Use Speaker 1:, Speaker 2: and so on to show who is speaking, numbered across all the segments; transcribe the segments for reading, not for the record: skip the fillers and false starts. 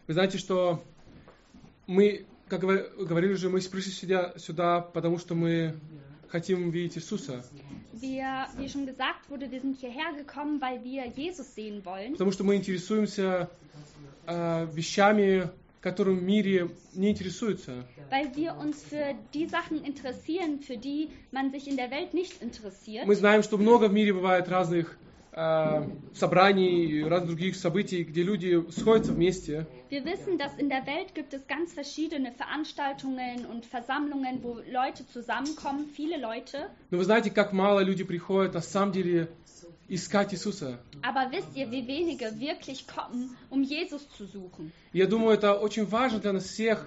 Speaker 1: Вы знаете, что мы, как говорили уже, мы пришли сюда, потому что мы хотим видеть Иисуса.
Speaker 2: Wie schon gesagt wurde, wir sind hierher gekommen, weil wir Jesus sehen wollen.
Speaker 1: Потому что мы интересуемся вещами, которым в мире не интересуются.
Speaker 2: Weil wir uns für die Sachen interessieren, für die man sich in der Welt nicht interessiert.
Speaker 1: Мы знаем, что много в мире бывает разных собраний, разных других событий, где люди сходятся вместе.
Speaker 2: Wir wissen, dass in der Welt gibt es ganz verschiedene Veranstaltungen und Versammlungen, wo Leute zusammenkommen, viele Leute.
Speaker 1: Но вы знаете, как мало люди приходят на самом деле искать Иисуса.
Speaker 2: Aber wisst ihr, wie wenige wirklich kommen, um Jesus zu suchen?
Speaker 1: Я думаю, это очень важно для нас всех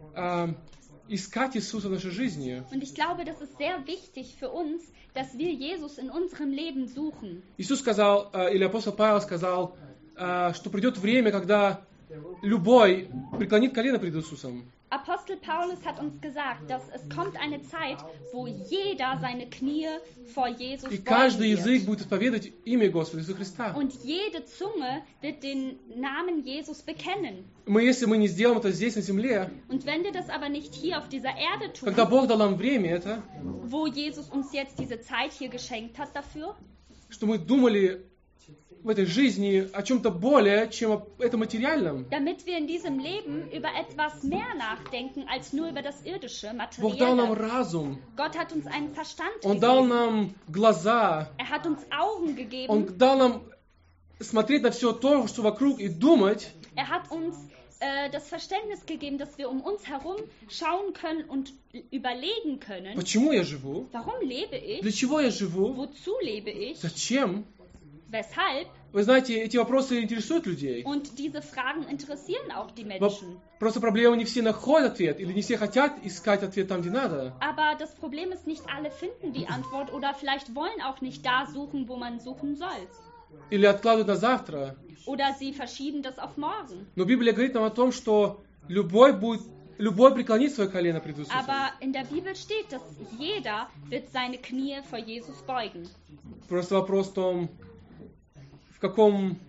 Speaker 1: искать Иисуса в нашей жизни.
Speaker 2: Und ich glaube, das ist sehr wichtig für uns, dass wir Jesus in unserem Leben suchen.
Speaker 1: Иисус сказал, или апостол Павел сказал, что придет время, когда любой преклонит колено пред Иисусом.
Speaker 2: Apostel Paulus hat uns gesagt, dass es kommt eine Zeit, wo jeder seine Knie vor Jesus
Speaker 1: И
Speaker 2: beugen
Speaker 1: каждый язык
Speaker 2: wird.
Speaker 1: будет исповедовать имя Господа Иисуса Христа.
Speaker 2: Und jede Zunge wird den Namen Jesus bekennen.
Speaker 1: Если мы не сделаем это здесь, на земле,
Speaker 2: Und wenn wir das aber nicht hier auf dieser Erde tun,
Speaker 1: когда Бог дал нам время это,
Speaker 2: wo Jesus uns jetzt diese Zeit hier geschenkt hat dafür,
Speaker 1: что мы думали в этой жизни о чем-то более, чем о этом материальном.
Speaker 2: damit wir in diesem Leben über etwas mehr nachdenken als nur über das irdische,
Speaker 1: Бог дал нам
Speaker 2: materielle.
Speaker 1: разум,
Speaker 2: Gott hat uns einen Verstand
Speaker 1: Он дал
Speaker 2: gegeben.
Speaker 1: нам глаза,
Speaker 2: Er hat uns Augen gegeben.
Speaker 1: Он дал нам смотреть на все то, что вокруг, и думать,
Speaker 2: Er hat uns das Verständnis gegeben, dass wir um uns herum schauen können und überlegen können,
Speaker 1: почему я живу,
Speaker 2: warum lebe ich,
Speaker 1: для чего я живу,
Speaker 2: wozu lebe ich,
Speaker 1: зачем.
Speaker 2: weshalb.
Speaker 1: Вы знаете, эти вопросы интересуют людей.
Speaker 2: Und diese Fragen interessieren auch die Menschen.
Speaker 1: Просто проблема, не все находят ответ, или не все хотят искать ответ там, где надо.
Speaker 2: Aber das Problem ist, nicht alle finden die Antwort oder vielleicht wollen auch nicht da suchen, wo man suchen soll.
Speaker 1: Или откладывают на завтра.
Speaker 2: Oder sie verschieben das auf morgen.
Speaker 1: Но Библия говорит нам о том, что любой преклонит свое колено пред Иисусом.
Speaker 2: Aber in der Bibel steht, dass jeder wird seine Knie vor Jesus beugen.
Speaker 1: Просто вопрос в том, в каком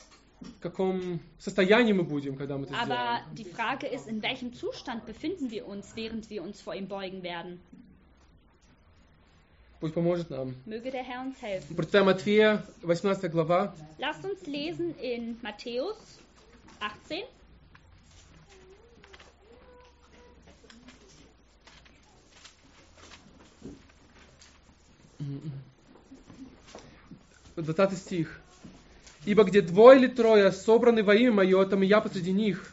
Speaker 1: состоянии мы будем, когда мы это
Speaker 2: Aber
Speaker 1: сделаем.
Speaker 2: die Frage ist, in welchem Zustand befinden wir uns, während wir uns vor ihm beugen werden?
Speaker 1: Пусть поможет нам.
Speaker 2: Möge der Herr uns helfen.
Speaker 1: Прочитаем Матфея, 18 глава.
Speaker 2: Lasst uns lesen in Matthäus 18.
Speaker 1: Mm-mm. 20 стих. «Ибо где двое или трое собраны во имя Мое, там и я посреди них».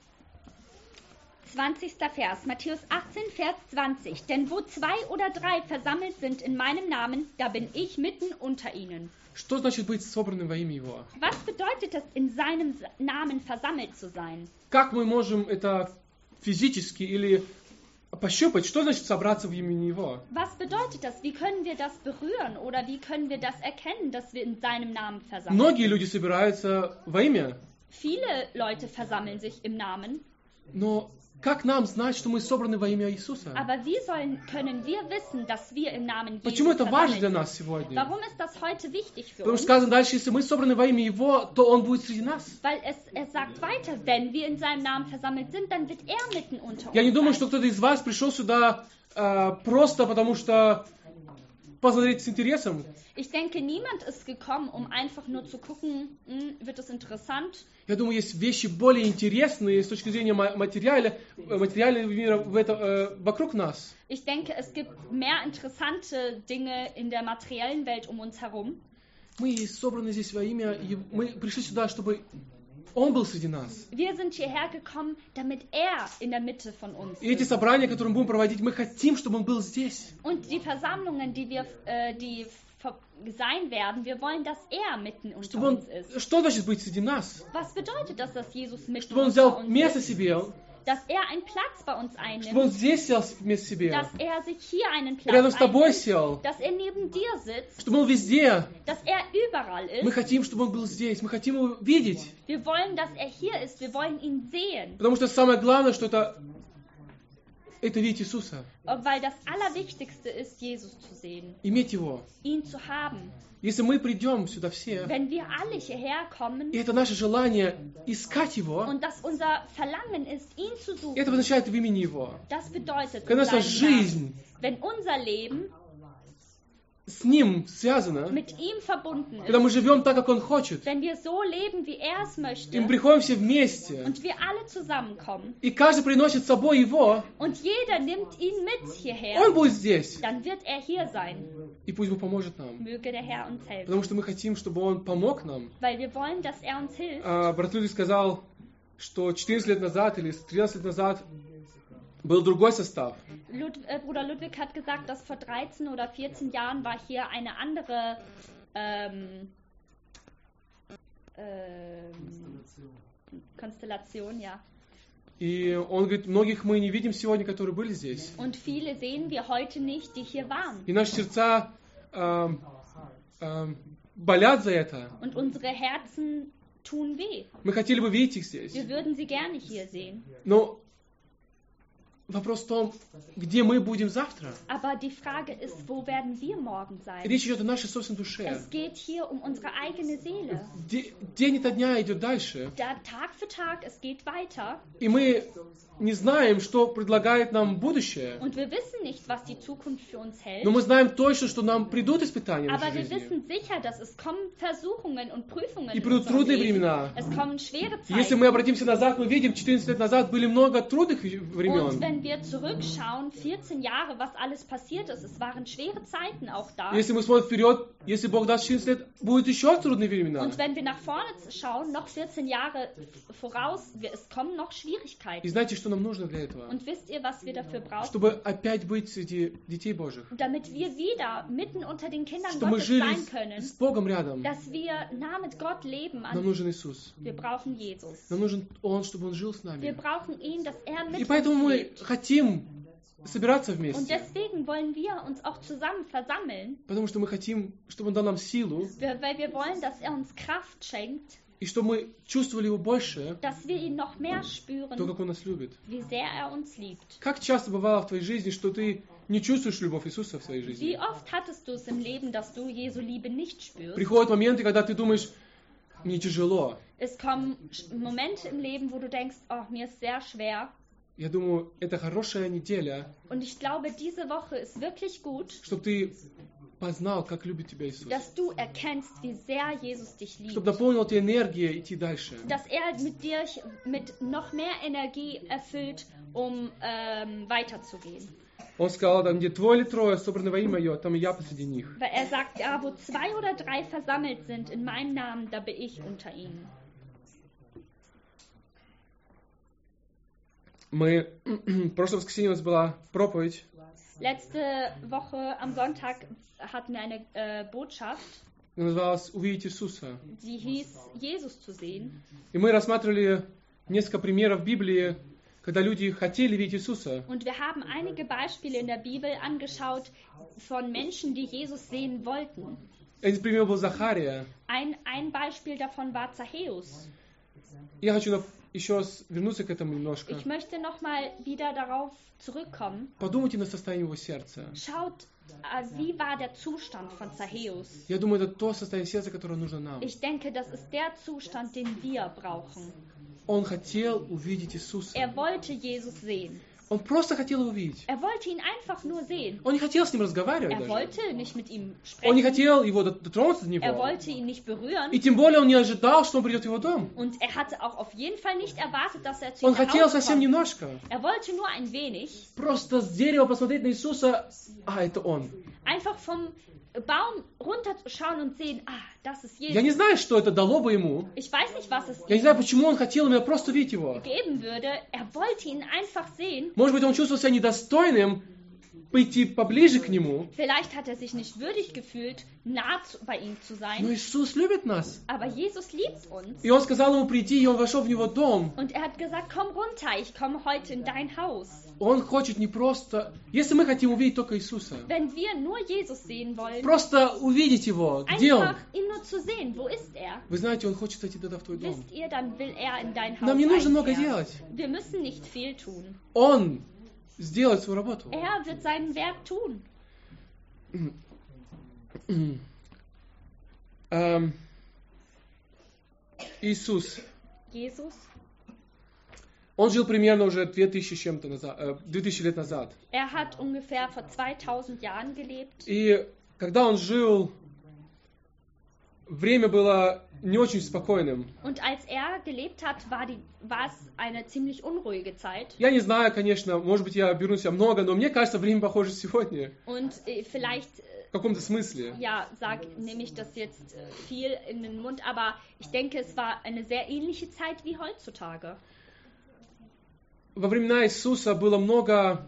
Speaker 2: 20. Vers, Matthäus 18, Vers 20. Denn wo 2 oder 3 versammelt sind in meinem Namen, da bin ich mitten unter ihnen.
Speaker 1: Что значит быть собранным во имя Его?
Speaker 2: Was bedeutet es, in seinem Namen versammelt zu sein?
Speaker 1: Как мы можем это физически или пощупать? Что значит собраться в имени Его?
Speaker 2: Was bedeutet das? Wie können wir das berühren oder wie können wir das erkennen, dass wir in seinem Namen versammeln?
Speaker 1: Многие люди собираются во имя,
Speaker 2: Viele Leute versammeln sich im Namen,
Speaker 1: но как нам знать, что мы собраны во имя Иисуса?
Speaker 2: aber wie können wir wissen, dass wir im Namen
Speaker 1: Почему
Speaker 2: Jesus
Speaker 1: это важно
Speaker 2: versammelt
Speaker 1: для
Speaker 2: sind?
Speaker 1: нас сегодня?
Speaker 2: Warum ist das heute wichtig für
Speaker 1: Потому
Speaker 2: uns?
Speaker 1: что сказано дальше, если мы собраны во имя Его, то Он будет среди нас.
Speaker 2: Weil es sagt weiter, wenn wir in seinem Namen versammelt sind, dann wird er mitten unter uns
Speaker 1: Я не думаю,
Speaker 2: sein.
Speaker 1: что кто-то из вас пришел сюда просто потому, что посмотреть с интересом.
Speaker 2: Ich denke, niemand ist gekommen, um einfach nur zu gucken, wird es interessant.
Speaker 1: Я думаю, есть вещи более интересные с точки зрения материального мира вокруг нас.
Speaker 2: Ich denke, es gibt mehr interessante Dinge in der materiellen Welt um uns herum.
Speaker 1: Мы собраны здесь во имя, мы пришли сюда, чтобы Он был среди нас.
Speaker 2: Wir sind hierher gekommen, damit er in der Mitte von uns
Speaker 1: И эти
Speaker 2: ist.
Speaker 1: собрания, которые мы будем проводить, мы хотим, чтобы Он был здесь.
Speaker 2: Und die Versammlungen, die sein werden, wir wollen, dass er mitten unter
Speaker 1: Чтобы
Speaker 2: uns
Speaker 1: Он,
Speaker 2: ist.
Speaker 1: что значит быть среди нас?
Speaker 2: Was bedeutet das, dass Jesus mitten
Speaker 1: Чтобы Он
Speaker 2: unter
Speaker 1: взял
Speaker 2: uns
Speaker 1: место
Speaker 2: ist?
Speaker 1: себе,
Speaker 2: Dass er einen Platz bei uns
Speaker 1: чтобы Он
Speaker 2: einnimmt,
Speaker 1: здесь сел вместе себе,
Speaker 2: dass er sich hier einen
Speaker 1: рядом
Speaker 2: Platz
Speaker 1: с тобой
Speaker 2: einnimmt,
Speaker 1: сел,
Speaker 2: dass er neben dir sitzt,
Speaker 1: чтобы Он везде.
Speaker 2: dass er überall
Speaker 1: Мы
Speaker 2: ist.
Speaker 1: хотим, чтобы Он был здесь, мы хотим Его видеть.
Speaker 2: Wir wollen, dass er hier ist, wir wollen ihn sehen.
Speaker 1: Потому что самое главное, что это это видеть Иисуса,
Speaker 2: weil das Allerwichtigste ist, Jesus zu sehen,
Speaker 1: иметь Его.
Speaker 2: ihn zu haben.
Speaker 1: Если мы придем сюда все,
Speaker 2: Wenn wir alle hierher kommen
Speaker 1: и это наше желание искать Его,
Speaker 2: und das unser Verlangen ist, ihn zu suchen,
Speaker 1: это означает в имени Его.
Speaker 2: das bedeutet,
Speaker 1: Когда
Speaker 2: in
Speaker 1: наша
Speaker 2: seinem Namen,
Speaker 1: жизнь
Speaker 2: wenn unser Leben
Speaker 1: с Ним связана,
Speaker 2: mit ihm verbunden
Speaker 1: когда мы
Speaker 2: ist,
Speaker 1: живем так, как Он хочет,
Speaker 2: wenn wir so leben, wie er es
Speaker 1: и
Speaker 2: möchte,
Speaker 1: мы приходим все вместе,
Speaker 2: und wir alle zusammenkommen,
Speaker 1: и каждый приносит с собой Его,
Speaker 2: und jeder nimmt ihn mit hierher,
Speaker 1: Он будет здесь,
Speaker 2: dann wird er hier sein.
Speaker 1: и пусть Бог поможет нам.
Speaker 2: Möge der Herr uns helfen.
Speaker 1: Потому что мы хотим, чтобы Он помог нам.
Speaker 2: Weil wir wollen, dass er uns hilft.
Speaker 1: Брат Людвиг сказал, что 14 лет назад или 13 лет назад был другой состав.
Speaker 2: Bruder Ludwig hat gesagt, dass vor 13 oder 14 Jahren war hier eine andere Konstellation, ja.
Speaker 1: И он говорит, многих мы не видим сегодня, которые были здесь.
Speaker 2: Und viele sehen wir heute nicht, die hier waren.
Speaker 1: И наши сердца болят за это.
Speaker 2: Und unsere Herzen tun weh.
Speaker 1: Мы хотели бы видеть их здесь.
Speaker 2: Wir würden sie gerne hier sehen.
Speaker 1: Но вопрос в том, где мы будем завтра.
Speaker 2: Aber die Frage ist, wo werden wir morgen sein?
Speaker 1: Речь идет о нашей собственной душе.
Speaker 2: Es geht hier um unsere eigene Seele.
Speaker 1: День ото дня идет дальше.
Speaker 2: Tag für Tag, es geht weiter.
Speaker 1: И мы не знаем, что предлагает нам будущее.
Speaker 2: Und wir wissen nicht, was die Zukunft für uns hält.
Speaker 1: Но мы знаем точно, что нам придут испытания в
Speaker 2: Aber
Speaker 1: нашей
Speaker 2: wir
Speaker 1: жизни.
Speaker 2: wissen sicher, dass es kommen Versuchungen und Prüfungen
Speaker 1: И
Speaker 2: in
Speaker 1: придут
Speaker 2: unserem
Speaker 1: трудные
Speaker 2: Leben.
Speaker 1: времена.
Speaker 2: Es kommen schwere
Speaker 1: Если
Speaker 2: Zeiten.
Speaker 1: мы обратимся назад, мы видим, 14 лет назад были много трудных
Speaker 2: Und
Speaker 1: времен.
Speaker 2: wenn wir zurückschauen, 14 Jahre, was alles passiert ist, es waren schwere Zeiten auch da.
Speaker 1: Если мы смотрим вперед, если Бог даст 14 лет, будут еще трудные времена.
Speaker 2: Und wenn wir nach vorne schauen, noch 14 Jahre voraus, es kommen noch
Speaker 1: И
Speaker 2: Schwierigkeiten.
Speaker 1: знаете, что нам нужно для этого?
Speaker 2: Und wisst ihr, was wir dafür brauchen?
Speaker 1: Чтобы опять быть среди детей Божьих.
Speaker 2: Damit wir wieder mitten unter den Kindern
Speaker 1: Чтобы мы
Speaker 2: Gottes
Speaker 1: жили
Speaker 2: sein können,
Speaker 1: с Богом рядом.
Speaker 2: dass wir nah mit Gott leben.
Speaker 1: Нам нужен Иисус.
Speaker 2: Wir brauchen Jesus.
Speaker 1: Нам нужен Он, чтобы Он жил с
Speaker 2: Wir
Speaker 1: нами.
Speaker 2: brauchen ihn, dass er mit
Speaker 1: И поэтому
Speaker 2: uns
Speaker 1: мы
Speaker 2: lebt.
Speaker 1: хотим собираться
Speaker 2: Und
Speaker 1: вместе.
Speaker 2: deswegen wollen wir uns auch zusammen versammeln,
Speaker 1: Потому что мы хотим, чтобы Он дал нам силу,
Speaker 2: weil wir wollen, dass er uns Kraft schenkt,
Speaker 1: и чтобы мы чувствовали Его больше,
Speaker 2: dass wir ihn noch mehr
Speaker 1: то,
Speaker 2: spüren,
Speaker 1: как Он нас любит.
Speaker 2: wie sehr er uns liebt.
Speaker 1: Как часто бывало в твоей жизни, что ты не чувствуешь любовь Иисуса в своей
Speaker 2: Wie
Speaker 1: жизни?
Speaker 2: oft hattest du es im Leben, dass du Jesu Liebe nicht spürst?
Speaker 1: Приходят моменты, когда ты думаешь, мне тяжело.
Speaker 2: Es kommen Momente im Leben, wo du denkst, oh, mir ist sehr schwer.
Speaker 1: Я думаю, это хорошая неделя,
Speaker 2: Und ich glaube, diese Woche ist wirklich gut,
Speaker 1: чтобы ты познал, как любит тебя Иисус.
Speaker 2: dass du erkennst, wie sehr Jesus dich liebt.
Speaker 1: Чтобы наполнил тебя энергия идти дальше.
Speaker 2: Dass er mit dir mit noch mehr Energie erfüllt, um weiterzugehen.
Speaker 1: Он сказал, там, где двое или трое собраны во имя Мое, там и я посреди них.
Speaker 2: Weil er sagt, ja, wo 2 oder 3 versammelt sind in meinem Namen, da bin ich unter ihnen.
Speaker 1: Мы... В прошлое воскресенье у нас была проповедь.
Speaker 2: Letzte Woche am Sonntag hatten wir eine Botschaft,
Speaker 1: Называлась «Увидеть Иисуса».
Speaker 2: die hieß, Jesus zu sehen.
Speaker 1: И мы рассматривали несколько примеров в Библии, когда люди хотели видеть Иисуса.
Speaker 2: Und wir haben einige Beispiele in der Bibel angeschaut von Menschen, die Jesus sehen wollten.
Speaker 1: Один пример был Захария.
Speaker 2: Ein Beispiel davon war Zachäus.
Speaker 1: Я хочу еще раз вернуться к этому немножко.
Speaker 2: Ich möchte nochmal wieder darauf zurückkommen.
Speaker 1: Подумайте на состояние его сердца.
Speaker 2: Schaut, wie war der Zustand von Zachäus?
Speaker 1: Я думаю, это то состояние сердца, которое нужно нам.
Speaker 2: Ich denke, das ist der Zustand, den wir brauchen.
Speaker 1: Он хотел увидеть Иисуса.
Speaker 2: Er wollte Jesus sehen.
Speaker 1: Он просто хотел его увидеть.
Speaker 2: Er wollte ihn einfach nur sehen.
Speaker 1: Он не хотел с ним разговаривать
Speaker 2: Er
Speaker 1: даже.
Speaker 2: wollte nicht mit ihm
Speaker 1: Он не
Speaker 2: sprechen.
Speaker 1: хотел его дотронуться до
Speaker 2: Er
Speaker 1: него.
Speaker 2: wollte ihn nicht berühren.
Speaker 1: И тем более он не ожидал, что он придет в его дом.
Speaker 2: Und er hatte auch auf jeden Fall nicht erwartet, dass er zu
Speaker 1: Он
Speaker 2: ihm nach
Speaker 1: хотел
Speaker 2: Hause
Speaker 1: совсем
Speaker 2: kommt.
Speaker 1: немножко.
Speaker 2: Er wollte nur ein wenig.
Speaker 1: Просто с дерева посмотреть на Иисуса. Это он.
Speaker 2: Einfach vom Baum runterschauen und sehen, das ist
Speaker 1: Я не
Speaker 2: Jesus.
Speaker 1: знаю, что это дало бы ему.
Speaker 2: Ich weiß nicht, was es
Speaker 1: Я не знаю, почему он хотел именно просто видеть его.
Speaker 2: geben würde. Er wollte ihn einfach sehen.
Speaker 1: Может быть, он чувствовал себя недостойным пойти поближе к нему.
Speaker 2: Vielleicht hat er sich nicht würdig gefühlt, nah bei ihm zu
Speaker 1: Но
Speaker 2: sein.
Speaker 1: Иисус любит нас.
Speaker 2: Aber Jesus liebt uns.
Speaker 1: И он сказал ему прийти, и он вошел в него дом.
Speaker 2: Und er hat gesagt, komm runter, ich komme heute in dein Haus.
Speaker 1: Он хочет не просто... Если мы хотим увидеть только Иисуса,
Speaker 2: Wenn wir nur Jesus sehen wollen,
Speaker 1: просто увидеть его. Где он?
Speaker 2: einfach ihn nur zu sehen, wo ist er?
Speaker 1: Вы знаете, он хочет зайти тогда в твой дом.
Speaker 2: Wisst ihr, dann will er in dein Haus
Speaker 1: Нам не нужно много
Speaker 2: einkehren.
Speaker 1: делать.
Speaker 2: Wir müssen nicht viel tun.
Speaker 1: Он сделать свою работу.
Speaker 2: Er wird sein Werk tun.
Speaker 1: Иисус,
Speaker 2: Jesus,
Speaker 1: он жил примерно уже 2000 лет назад.
Speaker 2: hat ungefähr vor 2000 Jahren gelebt.
Speaker 1: И когда он жил, время было не очень спокойным.
Speaker 2: Und als er gelebt hat, war es eine ziemlich unruhige Zeit.
Speaker 1: Я не знаю, конечно, может быть, я беру на себя много, но мне кажется, время похоже сегодня.
Speaker 2: Und vielleicht,
Speaker 1: В каком-то смысле.
Speaker 2: ja, nehme ich das jetzt viel in den Mund, aber ich denke, es war eine sehr ähnliche Zeit wie heutzutage.
Speaker 1: Во времена Иисуса было много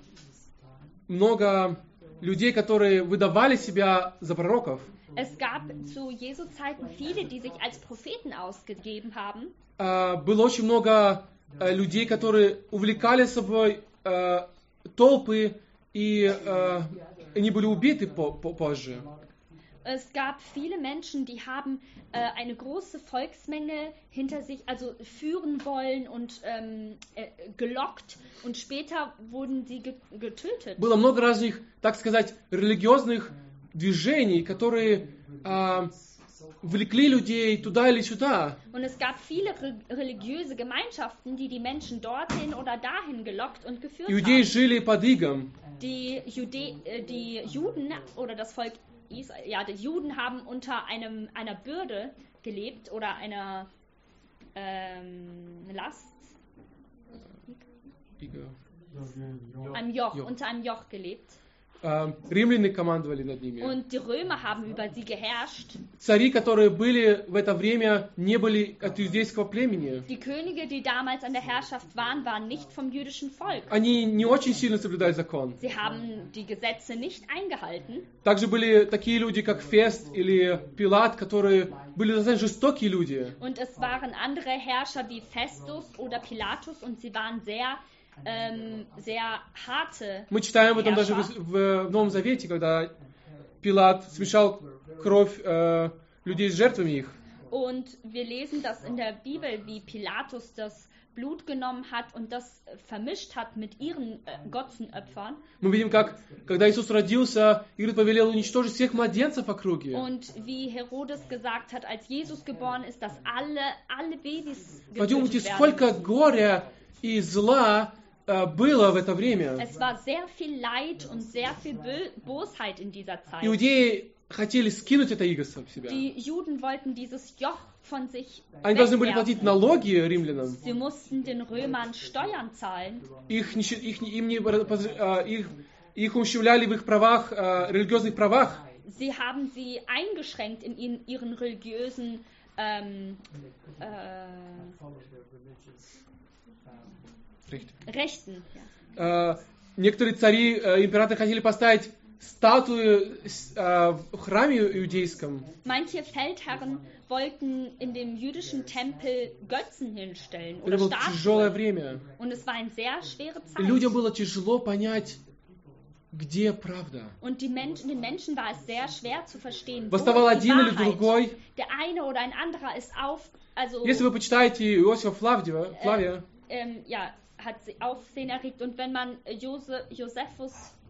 Speaker 1: людей, которые выдавали себя за пророков.
Speaker 2: Es gab zu Jesu Zeiten viele, die sich als Propheten ausgegeben haben.
Speaker 1: Было очень много людей, которые увлекали собой толпы, и они были убиты позже.
Speaker 2: Es gab viele Menschen, die haben eine große Volksmenge hinter sich, also führen wollen und gelockt, und später wurden sie getötet.
Speaker 1: Было много разных, так сказать, религиозных движений, которые влекли людей туда или сюда.
Speaker 2: Und es gab viele religiöse Gemeinschaften, die Menschen dorthin oder dahin gelockt und geführt
Speaker 1: Иудеи
Speaker 2: haben.
Speaker 1: жили под игом.
Speaker 2: Die Juden oder das Volk Israel, ja, die Juden haben unter einer Bürde gelebt oder einer Last, einem Joch, unter einem Joch gelebt.
Speaker 1: Римляне командовали над ними.
Speaker 2: Und die Römer haben über sie geherrscht.
Speaker 1: Цари, которые были в это время, не были от иудейского племени.
Speaker 2: Die Könige, die damals an der Herrschaft waren, waren nicht vom jüdischen Volk.
Speaker 1: Они не очень сильно соблюдали закон.
Speaker 2: Sie haben die Gesetze nicht eingehalten.
Speaker 1: Также были такие люди, как Фест или Пилат, которые были достаточно жестокие люди.
Speaker 2: Und es waren andere Herrscher wie Festus oder Pilatus, und sie waren sehr harte
Speaker 1: Мы читаем об этом даже
Speaker 2: Herrscher.
Speaker 1: в Новом Завете, когда Пилат смешал кровь людей с жертвами их.
Speaker 2: Und wir lesen das in der Bibel, wie Pilatus das Blut genommen hat und das vermischt hat mit ihren Götzenopfern.
Speaker 1: Мы видим, как, когда Иисус родился, Ирод повелел уничтожить всех младенцев в округе.
Speaker 2: Und wie Herodes gesagt hat, als Jesus geboren ist, dass alle Babys
Speaker 1: Подумайте,
Speaker 2: getötet werden.
Speaker 1: сколько горя и зла было в это время.
Speaker 2: Es war sehr viel Leid und sehr viel Bosheit in dieser Zeit.
Speaker 1: Иудеи хотели скинуть это иго с себя.
Speaker 2: Die Juden wollten dieses Joch von sich
Speaker 1: Они должны были платить
Speaker 2: wegwerfen.
Speaker 1: налоги римлянам.
Speaker 2: Sie mussten den Römern Steuern zahlen.
Speaker 1: Их ущемляли в их правах, религиозных правах.
Speaker 2: Sie haben sie eingeschränkt in ihren religiösen Rechten. Ja.
Speaker 1: Некоторые цари, императоры хотели поставить статуи в храме иудейском.
Speaker 2: Manche Feldherren wollten in dem jüdischen Tempel Götzen hinstellen
Speaker 1: Это
Speaker 2: oder
Speaker 1: было тяжелое
Speaker 2: Statuen.
Speaker 1: время.
Speaker 2: Und es war eine sehr schwere
Speaker 1: И
Speaker 2: Zeit.
Speaker 1: людям было тяжело понять, где правда.
Speaker 2: Und den Menschen war es sehr schwer zu verstehen, wo
Speaker 1: Восставал
Speaker 2: ist die
Speaker 1: один или
Speaker 2: Wahrheit.
Speaker 1: другой.
Speaker 2: Der eine oder ein anderer ist also
Speaker 1: Если вы почитаете Иосифа Флавия,
Speaker 2: ja, hat sie Aufsehen erregt. Und wenn man Josephus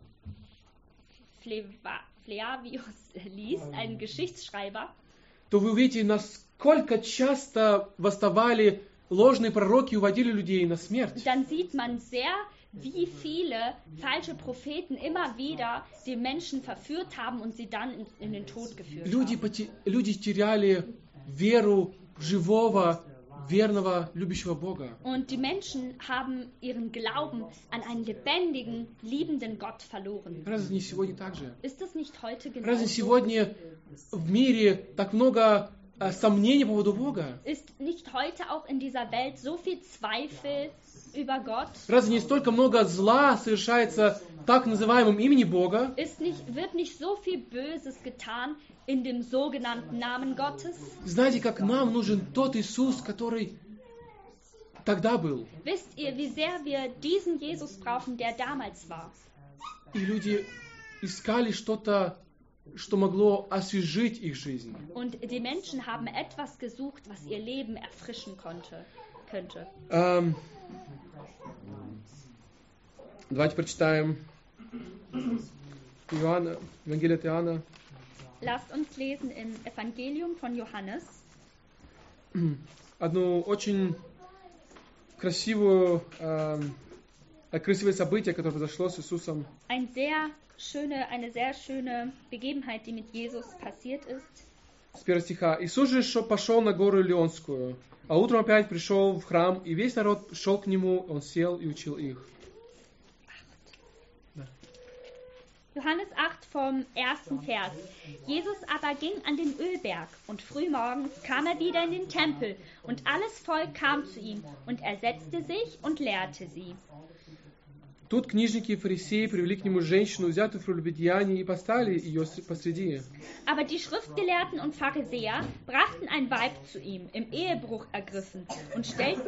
Speaker 2: Flavius liest, einen Geschichtsschreiber,
Speaker 1: то вы увидите, насколько часто восставали ложные пророки и уводили людей на смерть.
Speaker 2: dann sieht man sehr, wie viele falsche Propheten immer wieder die Menschen verführt haben und sie dann in den Tod geführt haben.
Speaker 1: Люди теряли веру в живого, верного, любящего Бога.
Speaker 2: Und die Menschen haben ihren Glauben an einen lebendigen, liebenden Gott verloren.
Speaker 1: Разве не сегодня так же?
Speaker 2: Ist das nicht heute
Speaker 1: Разве
Speaker 2: genauso?
Speaker 1: сегодня в мире так много сомнений по поводу Бога?
Speaker 2: Ist nicht heute auch in dieser Welt so viel Zweifel über Gott?
Speaker 1: Разве не столько много зла совершается так называемым имени Бога?
Speaker 2: Wird nicht so viel Böses getan in dem sogenannten Namen Gottes?
Speaker 1: Знаете, как нам нужен тот Иисус, который тогда был.
Speaker 2: Wisst ihr, wie sehr wir diesen Jesus brauchen, der damals war?
Speaker 1: И люди искали что-то, что могло освежить их жизнь.
Speaker 2: Und die Menschen haben etwas gesucht, was ihr Leben erfrischen könnte.
Speaker 1: Давайте прочитаем Иоанна, Евангелие от Иоанна,
Speaker 2: Lasst uns lesen im Evangelium von Johannes
Speaker 1: одно очень красивое событие, которое произошло с Иисусом.
Speaker 2: eine sehr schöne Begebenheit, die mit Jesus passiert ist.
Speaker 1: С 1 стиха. Иисус же пошел на гору Илионскую, а утром опять пришел в храм, и весь народ шел к нему, он сел и учил их.
Speaker 2: Johannes 8 vom 1. Vers. Jesus aber ging an den Ölberg und frühmorgens kam er wieder in den Tempel und alles Volk kam zu ihm und er setzte sich und lehrte sie.
Speaker 1: Тут книжники и фарисеи привели к нему женщину, взятую в прелюбодеянии, и поставили ее посреди.
Speaker 2: Aber die Schriftgelehrten und Pharisäer brachten ein Weib zu ihm, im Ehebruch ergriffen, und stellten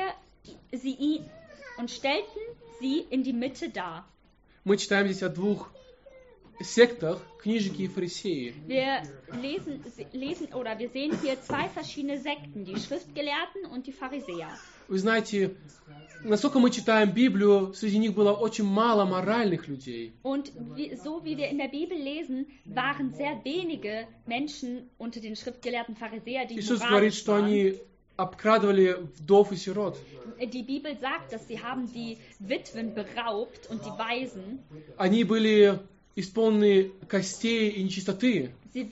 Speaker 2: sie in die Mitte dar.
Speaker 1: Мы читаем здесь о двух сектах, книжники и фарисеи.
Speaker 2: Wir sehen hier zwei verschiedene Sekten, die Schriftgelehrten und die Pharisäer.
Speaker 1: Вы знаете, насколько мы читаем Библию, среди них было очень мало моральных людей.
Speaker 2: Und so wie wir in der Bibel lesen, waren sehr wenige Menschen unter den Schriftgelehrten Pharisäer, die
Speaker 1: Иисус говорит, что они обкрадывали вдов и сирот.
Speaker 2: Die Bibel sagt, dass sie haben die Witwen beraubt und die Waisen.
Speaker 1: Они были исполнены костей и нечистоты.
Speaker 2: Sie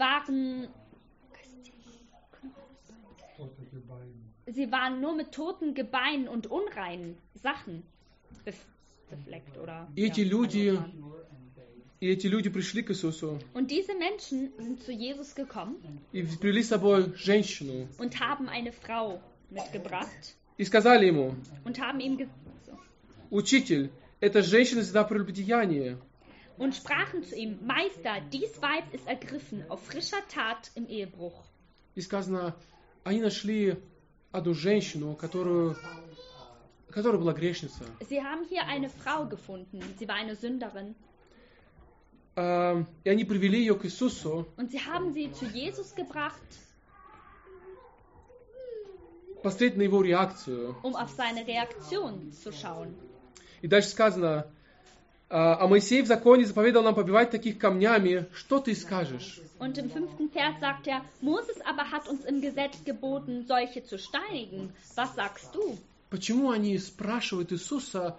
Speaker 2: waren nur mit toten Gebeinen und unreinen Sachen befleckt, oder?
Speaker 1: И эти люди пришли к Иисусу.
Speaker 2: Und diese Menschen sind zu Jesus gekommen
Speaker 1: И привели с собой женщину.
Speaker 2: und haben eine Frau mitgebracht
Speaker 1: И сказали ему:
Speaker 2: und haben ihm
Speaker 1: Учитель, эта женщина взята в прелюбодеяние.
Speaker 2: und sprachen zu ihm: Meister, dies Weib ist ergriffen auf frischer Tat im Ehebruch.
Speaker 1: И сказано, они нашли одну женщину, которая была грешница.
Speaker 2: Sie haben hier eine Frau gefunden, sie war eine Sünderin.
Speaker 1: И они привели ее к Иисусу.
Speaker 2: Und sie haben sie zu Jesus gebracht,
Speaker 1: посмотреть на его реакцию.
Speaker 2: um auf seine Reaktion zu schauen.
Speaker 1: И дальше сказано, а Моисей в законе заповедал нам побивать таких камнями, что ты скажешь?
Speaker 2: Und im 5. Vers sagt er, Moses aber hat uns im Gesetz geboten, solche zu steinigen. Was sagst du?
Speaker 1: Почему они спрашивают Иисуса,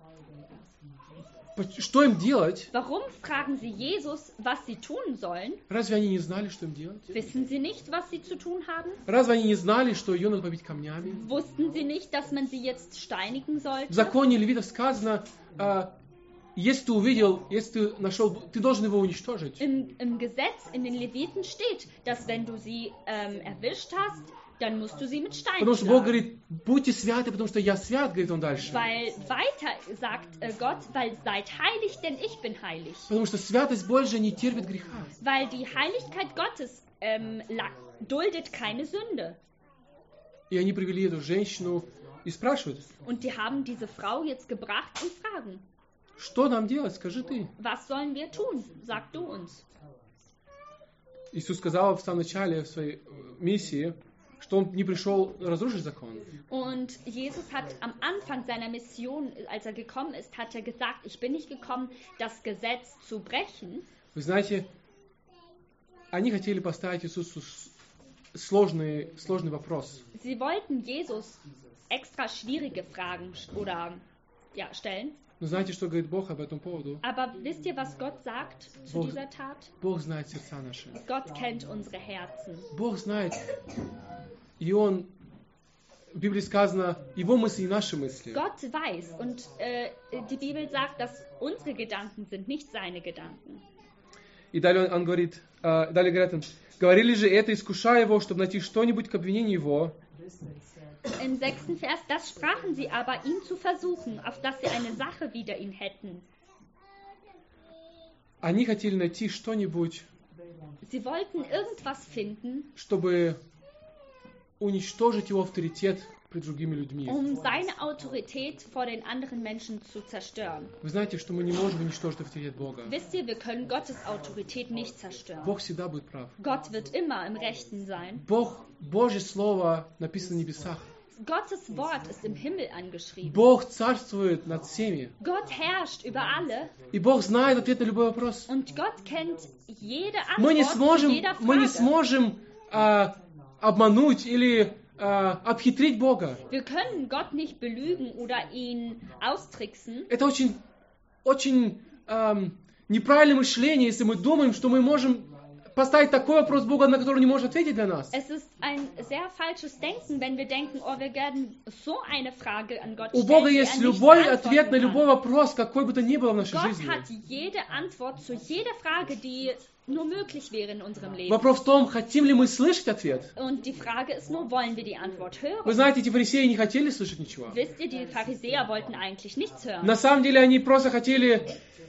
Speaker 1: что им делать?
Speaker 2: Warum fragen sie Jesus, was sie tun sollen?
Speaker 1: Разве они не знали, что им делать?
Speaker 2: Wissen sie nicht, was sie zu tun haben?
Speaker 1: Разве они не знали, что ее надо побить камнями?
Speaker 2: Wussten sie nicht, dass man sie jetzt steinigen
Speaker 1: В
Speaker 2: sollte?
Speaker 1: законе левитов сказано, если ты увидел, если ты нашел, ты должен его уничтожить.
Speaker 2: Im Gesetz, in den Leviten steht, dass wenn du sie erwischt hast, dann musst du sie mit Steinen
Speaker 1: Потому что Бог
Speaker 2: schlagen.
Speaker 1: говорит, будьте святы, потому что я свят, говорит он дальше.
Speaker 2: Weil weiter sagt Gott, weil seid heilig, denn ich bin heilig.
Speaker 1: Потому что святость Божья не терпит греха.
Speaker 2: Weil die Heiligkeit Gottes duldet keine Sünde.
Speaker 1: И они привели эту женщину и спрашивают,
Speaker 2: Und die haben diese Frau jetzt gebracht und fragen,
Speaker 1: что нам делать, скажи ты.
Speaker 2: was sollen wir tun? Sag du uns.
Speaker 1: Иисус сказал в самом начале своей миссии, что он не пришел разрушить закон.
Speaker 2: Und Jesus hat am Anfang seiner Mission, als er gekommen ist, hat er gesagt, ich bin nicht gekommen, das Gesetz zu brechen.
Speaker 1: Вы знаете, они хотели поставить Иисусу сложный вопрос.
Speaker 2: Sie wollten Jesus extra schwierige Fragen stellen.
Speaker 1: Но знаете, что говорит Бог об этом поводу?
Speaker 2: Aber wisst ihr, was Gott sagt zu dieser Tat?
Speaker 1: Бог знает сердца наши.
Speaker 2: Gott kennt unsere Herzen.
Speaker 1: Бог знает. И Он, в Библии сказано, Его мысли и наши мысли.
Speaker 2: Gott weiß und die Bibel sagt, dass unsere Gedanken sind, nicht seine Gedanken.
Speaker 1: И далее он говорит, далее говорят, говорили же это, искушая его, чтобы найти что-нибудь к обвинению его.
Speaker 2: Im 6. Vers, das sprachen sie aber, ihn zu versuchen, auf dass sie eine Sache wider ihn hätten.
Speaker 1: Они хотели найти что-нибудь,
Speaker 2: Sie wollten irgendwas finden,
Speaker 1: чтобы уничтожить его авторитет перед другими людьми.
Speaker 2: um seine Autorität vor den anderen Menschen zu zerstören.
Speaker 1: Вы знаете, что мы не можем уничтожить авторитет Бога.
Speaker 2: Wisst ihr, wir können Gottes Autorität nicht zerstören.
Speaker 1: Бог всегда будет прав.
Speaker 2: Gott wird immer im Rechten sein.
Speaker 1: Божье Слово написано в небесах.
Speaker 2: Gottes Wort ist im Himmel angeschrieben.
Speaker 1: Бог царствует над всеми.
Speaker 2: Gott herrscht über alle
Speaker 1: И Бог знает ответ на любой вопрос.
Speaker 2: und Gott kennt jede
Speaker 1: Мы не
Speaker 2: Antwort zu jeder
Speaker 1: сможем
Speaker 2: Frage.
Speaker 1: Обмануть или обхитрить Бога.
Speaker 2: Wir können Gott nicht belügen oder ihn austricksen.
Speaker 1: Это очень неправильное мышление, если мы думаем, что мы можем поставить такой вопрос Бога, на который не может ответить для нас.
Speaker 2: Es ist ein sehr falsches Denken, wenn wir denken, oh, wir werden so eine Frage an Gott
Speaker 1: У
Speaker 2: stellen,
Speaker 1: Бога
Speaker 2: die
Speaker 1: есть
Speaker 2: er nicht
Speaker 1: любой ответ на
Speaker 2: beantworten
Speaker 1: любой
Speaker 2: kann.
Speaker 1: вопрос, какой бы то ни было в нашей
Speaker 2: Gott
Speaker 1: жизни.
Speaker 2: hat jede Antwort zu jeder Frage, die nur möglich wäre in unserem Leben.
Speaker 1: Вопрос в том, хотим ли мы слышать ответ.
Speaker 2: Und die Frage ist nur, wollen wir die Antwort hören?
Speaker 1: Вы знаете, эти фарисеи не хотели слышать ничего.
Speaker 2: Wisst ihr, die Pharisäer wollten eigentlich nichts hören.
Speaker 1: На самом деле они просто хотели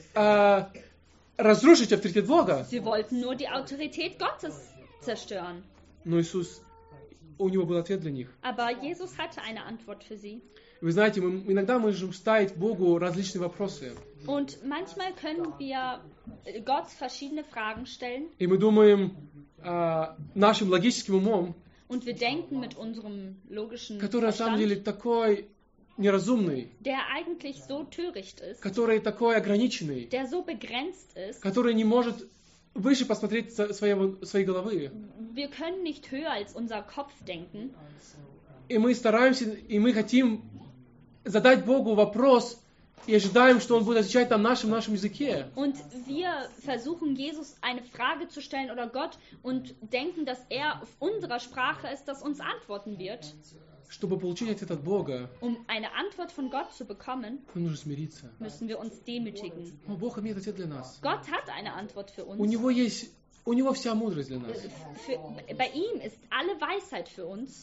Speaker 1: разрушить авторитет Бога.
Speaker 2: Sie wollten nur die Autorität Gottes zerstören.
Speaker 1: Но Иисус, у него был ответ для них.
Speaker 2: Aber Jesus hatte eine Antwort für sie.
Speaker 1: Вы знаете, иногда мы можем ставить Богу различные вопросы.
Speaker 2: Und manchmal können wir Gott verschiedene Fragen stellen.
Speaker 1: И мы думаем нашим логическим умом,
Speaker 2: Und wir denken mit unserem logischen
Speaker 1: который на самом деле
Speaker 2: Verstand,
Speaker 1: такой неразумный,
Speaker 2: der eigentlich so töricht ist,
Speaker 1: который такой ограниченный,
Speaker 2: der so begrenzt ist.
Speaker 1: который не может выше посмотреть своей головы.
Speaker 2: Wir können nicht höher als unser Kopf denken.
Speaker 1: И мы стараемся, и мы хотим задать Богу вопрос, и ожидаем, что Он будет отвечать на нашем языке.
Speaker 2: Und wir versuchen, Jesus eine Frage zu stellen oder Gott und denken, dass er auf unserer Sprache ist, das uns antworten wird.
Speaker 1: Чтобы получить ответ от Бога,
Speaker 2: Um eine Antwort von Gott zu bekommen,
Speaker 1: нам нужно смириться.
Speaker 2: müssen wir uns demütigen.
Speaker 1: Но Бог имеет ответ для нас.
Speaker 2: Gott hat eine Antwort für
Speaker 1: У
Speaker 2: uns.
Speaker 1: него вся мудрость для нас.
Speaker 2: Bei ihm ist alle Weisheit für uns.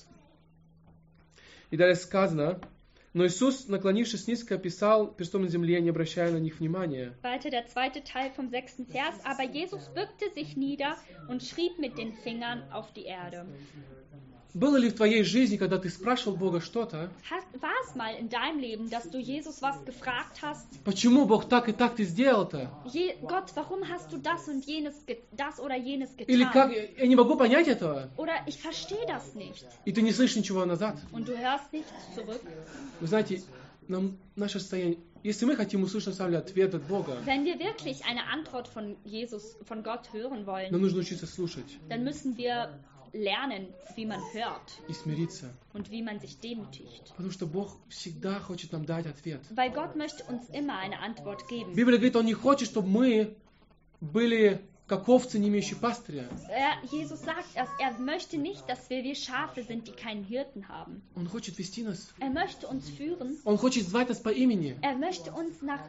Speaker 1: И далее сказано, но Иисус, наклонившись низко, писал перстом на земле, не обращая на них внимания.
Speaker 2: Weiter der zweite Teil vom 6. Vers. Aber Jesus bückte sich nieder und schrieb mit den Fingern auf die Erde.
Speaker 1: Было ли в твоей жизни, когда ты спрашивал Бога что-то,
Speaker 2: War es mal in deinem Leben, dass du Jesus was gefragt hast?
Speaker 1: почему Бог так и так ты сделал-то?
Speaker 2: Gott, warum hast du das und jenes, das oder jenes
Speaker 1: Или как,
Speaker 2: getan?
Speaker 1: я не могу понять этого,
Speaker 2: Oder ich verstehe das nicht.
Speaker 1: и ты не слышишь ничего назад.
Speaker 2: Und du hörst nichts zurück.
Speaker 1: Вы знаете, наше состояние, если мы хотим услышать на самом деле ответ от Бога,
Speaker 2: Wenn wir wirklich eine Antwort von Gott hören wollen,
Speaker 1: нам нужно учиться слушать
Speaker 2: dann müssen wir lernen, wie man hört
Speaker 1: и смириться.
Speaker 2: und wie man sich demütigt.
Speaker 1: Потому что Бог всегда хочет нам дать ответ.
Speaker 2: Weil Gott möchte uns immer eine Antwort geben.
Speaker 1: Библия говорит, Он не хочет, чтобы мы были как овцы, не имеющие пастыря.
Speaker 2: Jesus sagt, er möchte nicht, dass wir wie Schafe sind, die keinen Hirten haben.
Speaker 1: Он хочет вести нас.
Speaker 2: Er möchte uns führen.
Speaker 1: Он хочет звать нас по имени.
Speaker 2: Er möchte uns nach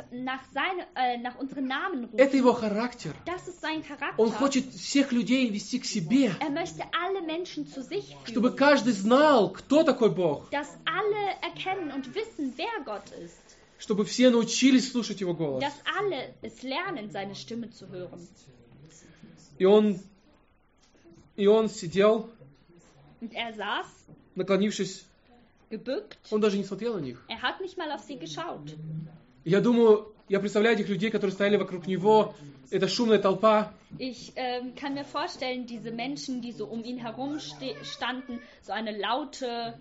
Speaker 2: unseren Namen rufen.
Speaker 1: Это его характер.
Speaker 2: Das ist sein Charakter.
Speaker 1: Он хочет всех людей вести к себе.
Speaker 2: Er möchte alle Menschen zu sich
Speaker 1: Чтобы
Speaker 2: führen.
Speaker 1: каждый знал, кто такой Бог.
Speaker 2: Dass alle erkennen und wissen, wer Gott ist.
Speaker 1: Чтобы все научились слушать Его голос.
Speaker 2: Dass alle es lernen, seine Stimme zu hören.
Speaker 1: И он сидел,
Speaker 2: Und er saß,
Speaker 1: наклонившись.
Speaker 2: gebückt.
Speaker 1: Он даже не смотрел на них.
Speaker 2: Er hat nicht mal auf sie geschaut.
Speaker 1: Я думаю, я представляю этих людей, которые стояли вокруг него. Это шумная толпа.
Speaker 2: Ich kann mir vorstellen, diese Menschen, die so um ihn herum standen, so eine laute,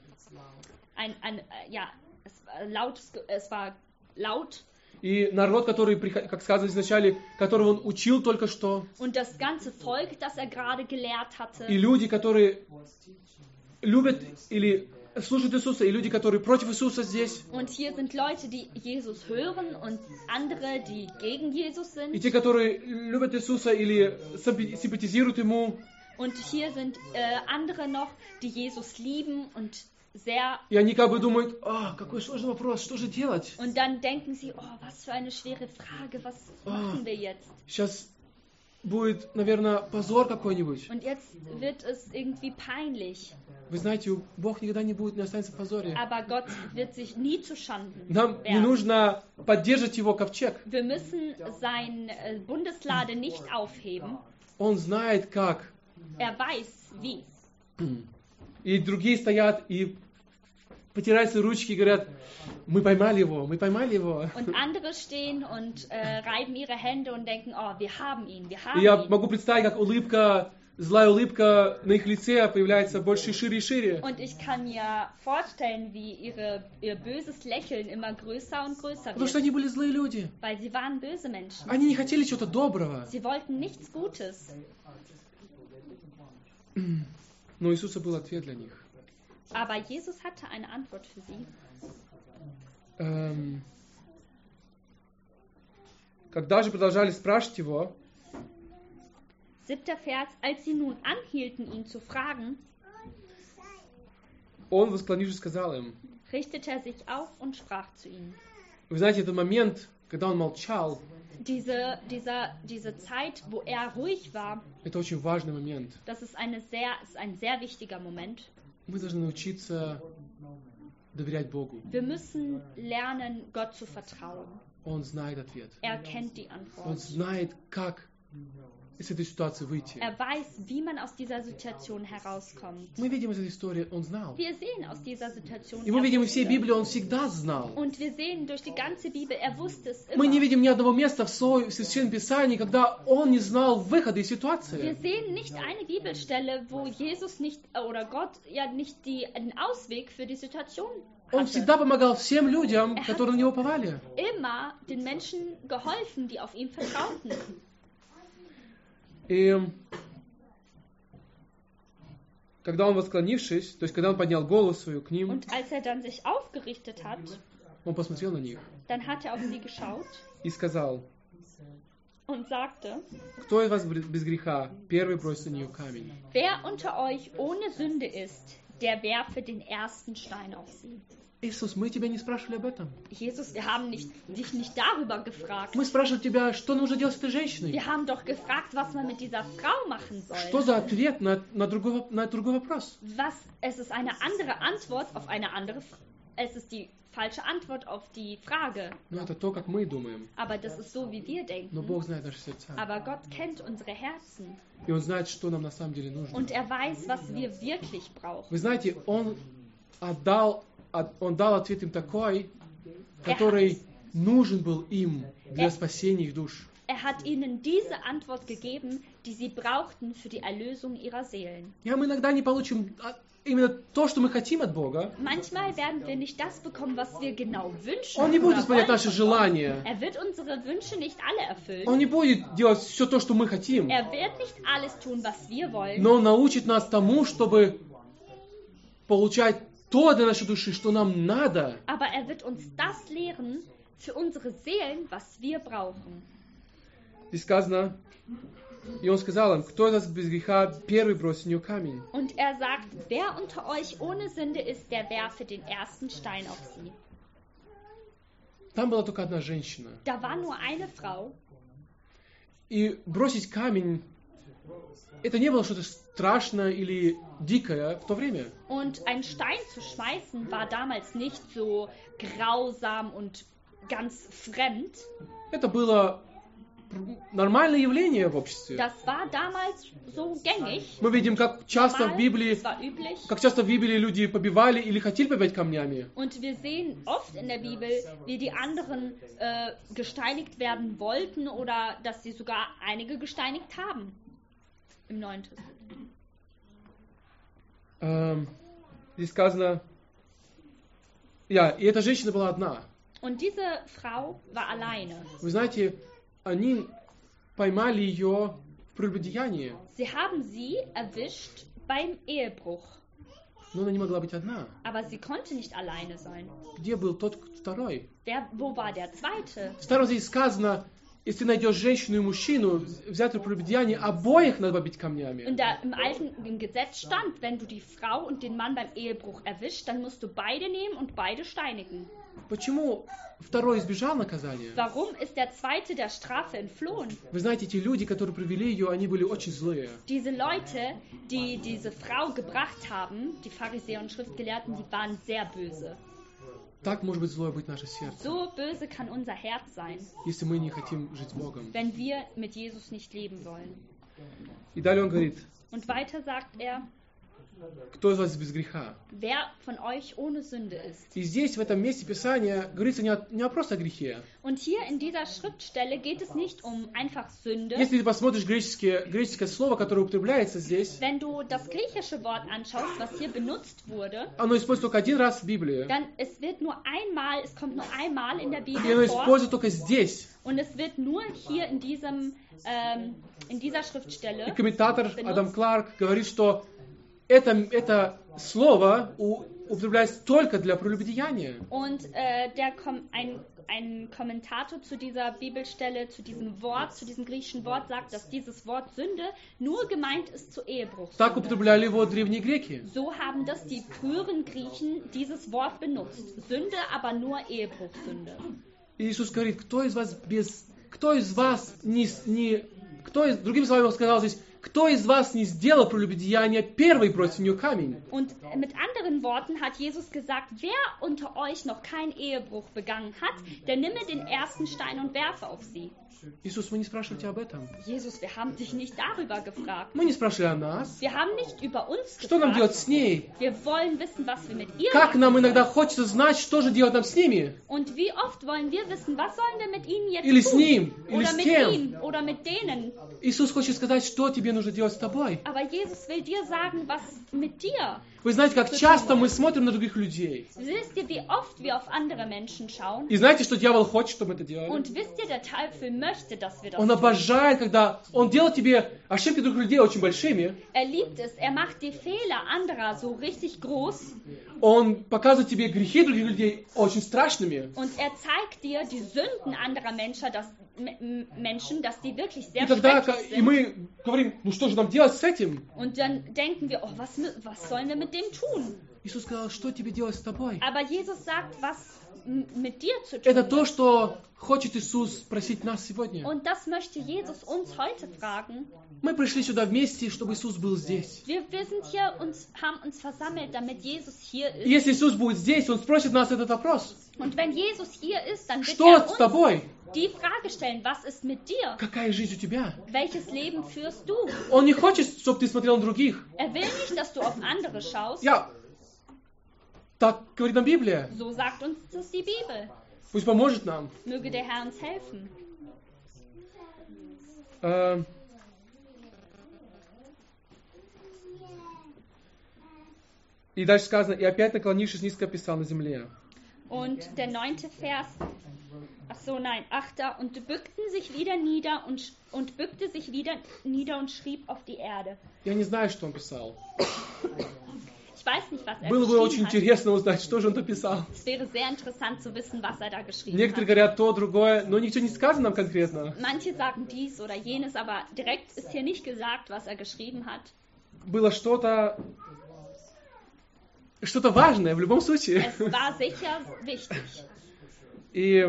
Speaker 2: es war laut.
Speaker 1: И народ, который, как сказано вначале, которого он учил только что.
Speaker 2: Und das ganze Volk, das er gerade gelehrt hatte.
Speaker 1: И люди, которые любят или слушают Иисуса, и люди, которые против Иисуса здесь.
Speaker 2: Und hier sind Leute, die Jesus hören und andere, die gegen Jesus sind.
Speaker 1: И те, которые любят Иисуса или симпатизируют Ему.
Speaker 2: Und hier sind andere noch, die Jesus lieben und sehr...
Speaker 1: И они как бы думают, какой сложный вопрос, что же делать?
Speaker 2: Und dann denken sie, was für eine schwere Frage, was machen wir jetzt?
Speaker 1: Сейчас будет, наверное, позор какой-нибудь.
Speaker 2: Und jetzt wird es irgendwie peinlich.
Speaker 1: Вы знаете, Бог никогда не останется в позоре.
Speaker 2: Aber Gott wird sich nie zu Schanden
Speaker 1: Нам не
Speaker 2: werden.
Speaker 1: нужно поддерживать Его ковчег.
Speaker 2: Wir müssen sein Bundeslade nicht aufheben.
Speaker 1: Он знает, как.
Speaker 2: Er weiß, wie.
Speaker 1: И другие стоят и потирают свои ручки и говорят, мы поймали его, мы поймали его.
Speaker 2: Und andere stehen und reiben ihre Hände und denken, wir haben ihn, wir
Speaker 1: И
Speaker 2: haben
Speaker 1: я
Speaker 2: ihn.
Speaker 1: могу представить, как улыбка злая улыбка на их лице появляется больше и шире и шире.
Speaker 2: Und ich kann mir vorstellen, wie ihr böses Lächeln immer größer und größer
Speaker 1: Потому что
Speaker 2: wird.
Speaker 1: они были злые люди.
Speaker 2: Weil sie waren böse Menschen.
Speaker 1: Они не хотели чего-то доброго.
Speaker 2: Sie wollten nichts Gutes.
Speaker 1: Но у Иисуса был ответ для них.
Speaker 2: Aber Jesus hatte eine Antwort für sie.
Speaker 1: Когда же продолжали спрашивать его,
Speaker 2: 7. Vers, als sie nun anhielten, ihn zu fragen,
Speaker 1: он, восклонившись, сказал им.
Speaker 2: richtete er sich auf und sprach zu ihnen.
Speaker 1: Вы знаете, этот момент, когда он молчал,
Speaker 2: Diese Zeit, wo er ruhig war,
Speaker 1: это очень важный момент.
Speaker 2: das ist ein sehr wichtiger Moment.
Speaker 1: Мы должны научиться доверять Богу.
Speaker 2: Wir müssen lernen, Gott zu vertrauen.
Speaker 1: Он знает ответ.
Speaker 2: Er kennt die
Speaker 1: Он
Speaker 2: Antwort.
Speaker 1: знает, как из этой ситуации выйти.
Speaker 2: Er weiß, wie man aus dieser Situation herauskommt.
Speaker 1: Мы видим из этой истории, он знал.
Speaker 2: Wir sehen aus dieser Situation,
Speaker 1: И мы видим
Speaker 2: er
Speaker 1: из всей
Speaker 2: wusste.
Speaker 1: Библии, он всегда знал.
Speaker 2: Und wir sehen durch die ganze Bibel, er wusste es
Speaker 1: Мы не
Speaker 2: immer.
Speaker 1: видим ни одного места в Священном Писании, когда он не знал выхода из
Speaker 2: Wir
Speaker 1: ситуации.
Speaker 2: sehen nicht eine Bibelstelle, wo Jesus nicht oder Gott ja nicht den Ausweg für die Situation
Speaker 1: Он
Speaker 2: hatte.
Speaker 1: всегда помогал всем людям, которые на него уповали.
Speaker 2: Immer den Menschen geholfen, die auf ihn vertrauten.
Speaker 1: И когда он, восклонившись, то есть когда он поднял голову свою к ним,
Speaker 2: Und als er dann sich aufgerichtet hat,
Speaker 1: он посмотрел на них
Speaker 2: dann hat er auf sie geschaut
Speaker 1: и сказал,
Speaker 2: und sagte,
Speaker 1: кто из вас без греха, первый бросит на нее камень.
Speaker 2: wer unter euch ohne Sünde ist, der werfe den ersten Stein auf sie.
Speaker 1: Иисус, мы тебя не спрашивали об этом.
Speaker 2: Jesus, wir haben dich nicht darüber gefragt.
Speaker 1: Мы спрашивали тебя, что нужно делать с этой женщиной.
Speaker 2: Wir haben doch gefragt, was man mit dieser Frau machen
Speaker 1: Что
Speaker 2: soll.
Speaker 1: за ответ на другой вопрос?
Speaker 2: Es ist eine andere Antwort auf eine andere Es ist die falsche Antwort auf die Frage.
Speaker 1: Ну, это то, как мы думаем.
Speaker 2: Aber das ist so, wie wir
Speaker 1: Но
Speaker 2: denken.
Speaker 1: Бог знает наши сердца.
Speaker 2: Aber Gott kennt unsere Herzen.
Speaker 1: И Он знает, что нам на самом деле нужно.
Speaker 2: Und er weiß, was wir wirklich brauchen.
Speaker 1: Вы знаете, Он дал ответ им такой, который нужен был им для спасения их душ.
Speaker 2: Er hat ihnen diese Antwort gegeben, die sie brauchten für die Erlösung ihrer Seelen.
Speaker 1: И мы иногда не получим именно то, что мы хотим от Бога.
Speaker 2: Manchmal werden wir nicht das bekommen, was wir genau wünschen.
Speaker 1: Он не будет
Speaker 2: oder
Speaker 1: исполнять
Speaker 2: wollen
Speaker 1: наши
Speaker 2: von Gott.
Speaker 1: желания.
Speaker 2: Er wird unsere Wünsche nicht alle erfüllen.
Speaker 1: Он не будет делать все то, что мы хотим.
Speaker 2: Er wird nicht alles tun, was wir wollen.
Speaker 1: Но Он научит нас тому, чтобы получать то для нашей души, что нам надо.
Speaker 2: Aber er wird uns das lehren für unsere Seelen, was wir brauchen.
Speaker 1: Здесь сказано, и Он сказал им, кто из вас без греха, первый бросит в нее камень.
Speaker 2: Und er sagt, wer unter euch ohne Sünde ist, der werfe den ersten Stein auf sie.
Speaker 1: Там была только одна женщина.
Speaker 2: Da war nur eine Frau.
Speaker 1: И бросить камень, это не было что-то страшное или дикое в то время.
Speaker 2: Und einen Stein zu schmeißen war damals nicht so grausam und ganz fremd.
Speaker 1: Это было нормальное явление в обществе.
Speaker 2: Das war damals so gängig.
Speaker 1: Мы видим, как часто в
Speaker 2: Normal,
Speaker 1: Библии,
Speaker 2: es war üblich.
Speaker 1: как часто в Библии люди побивали или хотели побивать камнями.
Speaker 2: Und wir sehen oft in der Bibel, wie die anderen gesteinigt werden wollten oder dass sie sogar einige gesteinigt haben. Im Neuen Testament.
Speaker 1: Здесь сказано, и эта женщина была одна.
Speaker 2: Und diese Frau war alleine.
Speaker 1: Вы знаете, они поймали ее в прелюбодеянии,
Speaker 2: Sie haben sie erwischt beim Ehebruch.
Speaker 1: но она не могла быть одна.
Speaker 2: Aber sie konnte nicht alleine sein.
Speaker 1: Где был тот второй?
Speaker 2: Wo war der zweite?
Speaker 1: В Старом здесь сказано, если найдешь женщину и мужчину, взятые в прелюбодеянии, обоих надо побить камнями.
Speaker 2: Und da im Gesetz stand, wenn du die Frau und den Mann beim Ehebruch erwischt, dann musst du beide nehmen und beide steinigen.
Speaker 1: Почему второй избежал наказания?
Speaker 2: Warum ist der zweite der Strafe entflohen?
Speaker 1: Вы знаете, те люди, которые привели ее, они были очень злые.
Speaker 2: Diese Leute, die diese Frau gebracht haben, die Pharisäer und Schriftgelehrten, die waren sehr böse.
Speaker 1: Так может быть злое быть наше сердце,
Speaker 2: So böse kann unser Herz sein,
Speaker 1: если мы не хотим жить с Богом.
Speaker 2: wenn wir mit Jesus nicht leben wollen.
Speaker 1: И далее он говорит,
Speaker 2: Und weiter sagt er,
Speaker 1: кто из вас без греха?
Speaker 2: wer von euch ohne Sünde ist.
Speaker 1: И здесь, в этом месте Писания, говорится не просто о грехе.
Speaker 2: Und hier in dieser Schriftstelle geht es nicht um einfach Sünde.
Speaker 1: Если ты посмотришь греческое слово, которое употребляется здесь,
Speaker 2: Wenn du das griechische Wort anschaust, was hier benutzt wurde,
Speaker 1: оно используется только один раз в Библии.
Speaker 2: dann es kommt nur einmal in der
Speaker 1: И оно
Speaker 2: Bibel vor
Speaker 1: используется только здесь.
Speaker 2: und es wird nur hier in dieser
Speaker 1: И
Speaker 2: Schriftstelle
Speaker 1: комментатор
Speaker 2: benutzt.
Speaker 1: Адам Кларк говорит, что это слово употребляется только для прелюбодеяния.
Speaker 2: Und ein Kommentator zu dieser Bibelstelle, zu diesem Wort, zu diesem griechischen Wort sagt, dass dieses Wort Sünde nur gemeint ist zu Ehebruch.
Speaker 1: Так употребляли его древние греки.
Speaker 2: So haben das die früheren Griechen dieses Wort benutzt. Sünde, aber nur Ehebruchsünde.
Speaker 1: И Иисус говорит, другими словами, он сказал здесь, кто из вас не сделал прелюбодеяние, первый бросит в нее камень.
Speaker 2: Und mit anderen Worten hat Jesus gesagt, wer unter euch noch keinen Ehebruch begangen hat, der nimme den ersten Stein und werfe auf sie.
Speaker 1: Иисус, мы не спрашиваем тебя об этом.
Speaker 2: Jesus, wir haben dich nicht darüber gefragt.
Speaker 1: Мы не спрашивали о нас.
Speaker 2: Wir haben nicht über uns
Speaker 1: Что нам делать с
Speaker 2: gefragt.
Speaker 1: ней?
Speaker 2: Wir wollen wissen, was wir mit ihr
Speaker 1: Как
Speaker 2: machen
Speaker 1: нам иногда
Speaker 2: sollen.
Speaker 1: хочется знать, что же делать нам с ними?
Speaker 2: Und wie oft wollen wir wissen, was sollen wir mit ihnen jetzt
Speaker 1: Или с
Speaker 2: tun?
Speaker 1: ним, или
Speaker 2: Oder
Speaker 1: с
Speaker 2: mit
Speaker 1: тем.
Speaker 2: ihm, oder mit denen.
Speaker 1: Иисус хочет сказать, что тебе нужно делать с тобой.
Speaker 2: Aber Jesus will dir sagen, was mit dir.
Speaker 1: Вы знаете, как часто мы смотрим на других людей.
Speaker 2: Wisst ihr, wie oft wir auf andere Menschen schauen?
Speaker 1: И знаете, что дьявол хочет, чтобы мы это делали?
Speaker 2: Und wisst ihr, der Teufel möchte, dass wir das
Speaker 1: Он
Speaker 2: tun.
Speaker 1: обожает, когда он делает тебе ошибки других людей очень большими.
Speaker 2: Er liebt es, er macht die Fehler anderer so richtig groß
Speaker 1: Он показывает тебе грехи других людей очень страшными.
Speaker 2: und er zeigt dir die Sünden anderer Menschen, dass die wirklich sehr
Speaker 1: И тогда
Speaker 2: schrecklich
Speaker 1: и
Speaker 2: sind.
Speaker 1: мы говорим, ну что же нам делать с этим?
Speaker 2: Und dann denken wir, oh, was sollen wir mit dem tun?
Speaker 1: Иисус сказал, что тебе делать с тобой?
Speaker 2: Aber Jesus sagt, was mit dir zu tun
Speaker 1: Это то,
Speaker 2: ist.
Speaker 1: что хочет Иисус спросить нас сегодня.
Speaker 2: Und das möchte Jesus uns heute fragen.
Speaker 1: Мы пришли сюда вместе, чтобы Иисус был здесь.
Speaker 2: Wir sind hier und haben uns versammelt, damit Jesus hier
Speaker 1: И
Speaker 2: ist.
Speaker 1: если Иисус будет здесь, Он спросит нас этот вопрос.
Speaker 2: Und wenn Jesus hier ist, dann wird
Speaker 1: Что
Speaker 2: er
Speaker 1: с
Speaker 2: uns
Speaker 1: тобой?
Speaker 2: die Frage stellen, was ist mit dir?
Speaker 1: Какая жизнь у тебя?
Speaker 2: Welches Leben führst du?
Speaker 1: Он не хочет, чтобы ты смотрел на других.
Speaker 2: Er will nicht, dass du auf andere schaust.
Speaker 1: Так говорит нам Библия.
Speaker 2: So sagt uns das die Bibel.
Speaker 1: Пусть поможет нам.
Speaker 2: Möge der Herr uns helfen.
Speaker 1: И дальше сказано, и опять наклонившись низко писал на земле.
Speaker 2: Und der 9. Vers, 8. Und bückten sich wieder nieder und bückte sich wieder nieder und schrieb auf die Erde.
Speaker 1: Я не знаю, что он писал.
Speaker 2: Ich weiß nicht, was er
Speaker 1: Было бы очень
Speaker 2: geschrieben hat.
Speaker 1: интересно узнать, что же он написал.
Speaker 2: Es wäre sehr interessant zu wissen, was er da geschrieben
Speaker 1: Некоторые
Speaker 2: hat.
Speaker 1: говорят то, другое, но ничего не сказано нам конкретно.
Speaker 2: Manche sagen dies oder jenes, aber direkt ist hier nicht gesagt, was er geschrieben hat.
Speaker 1: Было что-то важное в любом случае.
Speaker 2: Es war sicher wichtig.
Speaker 1: И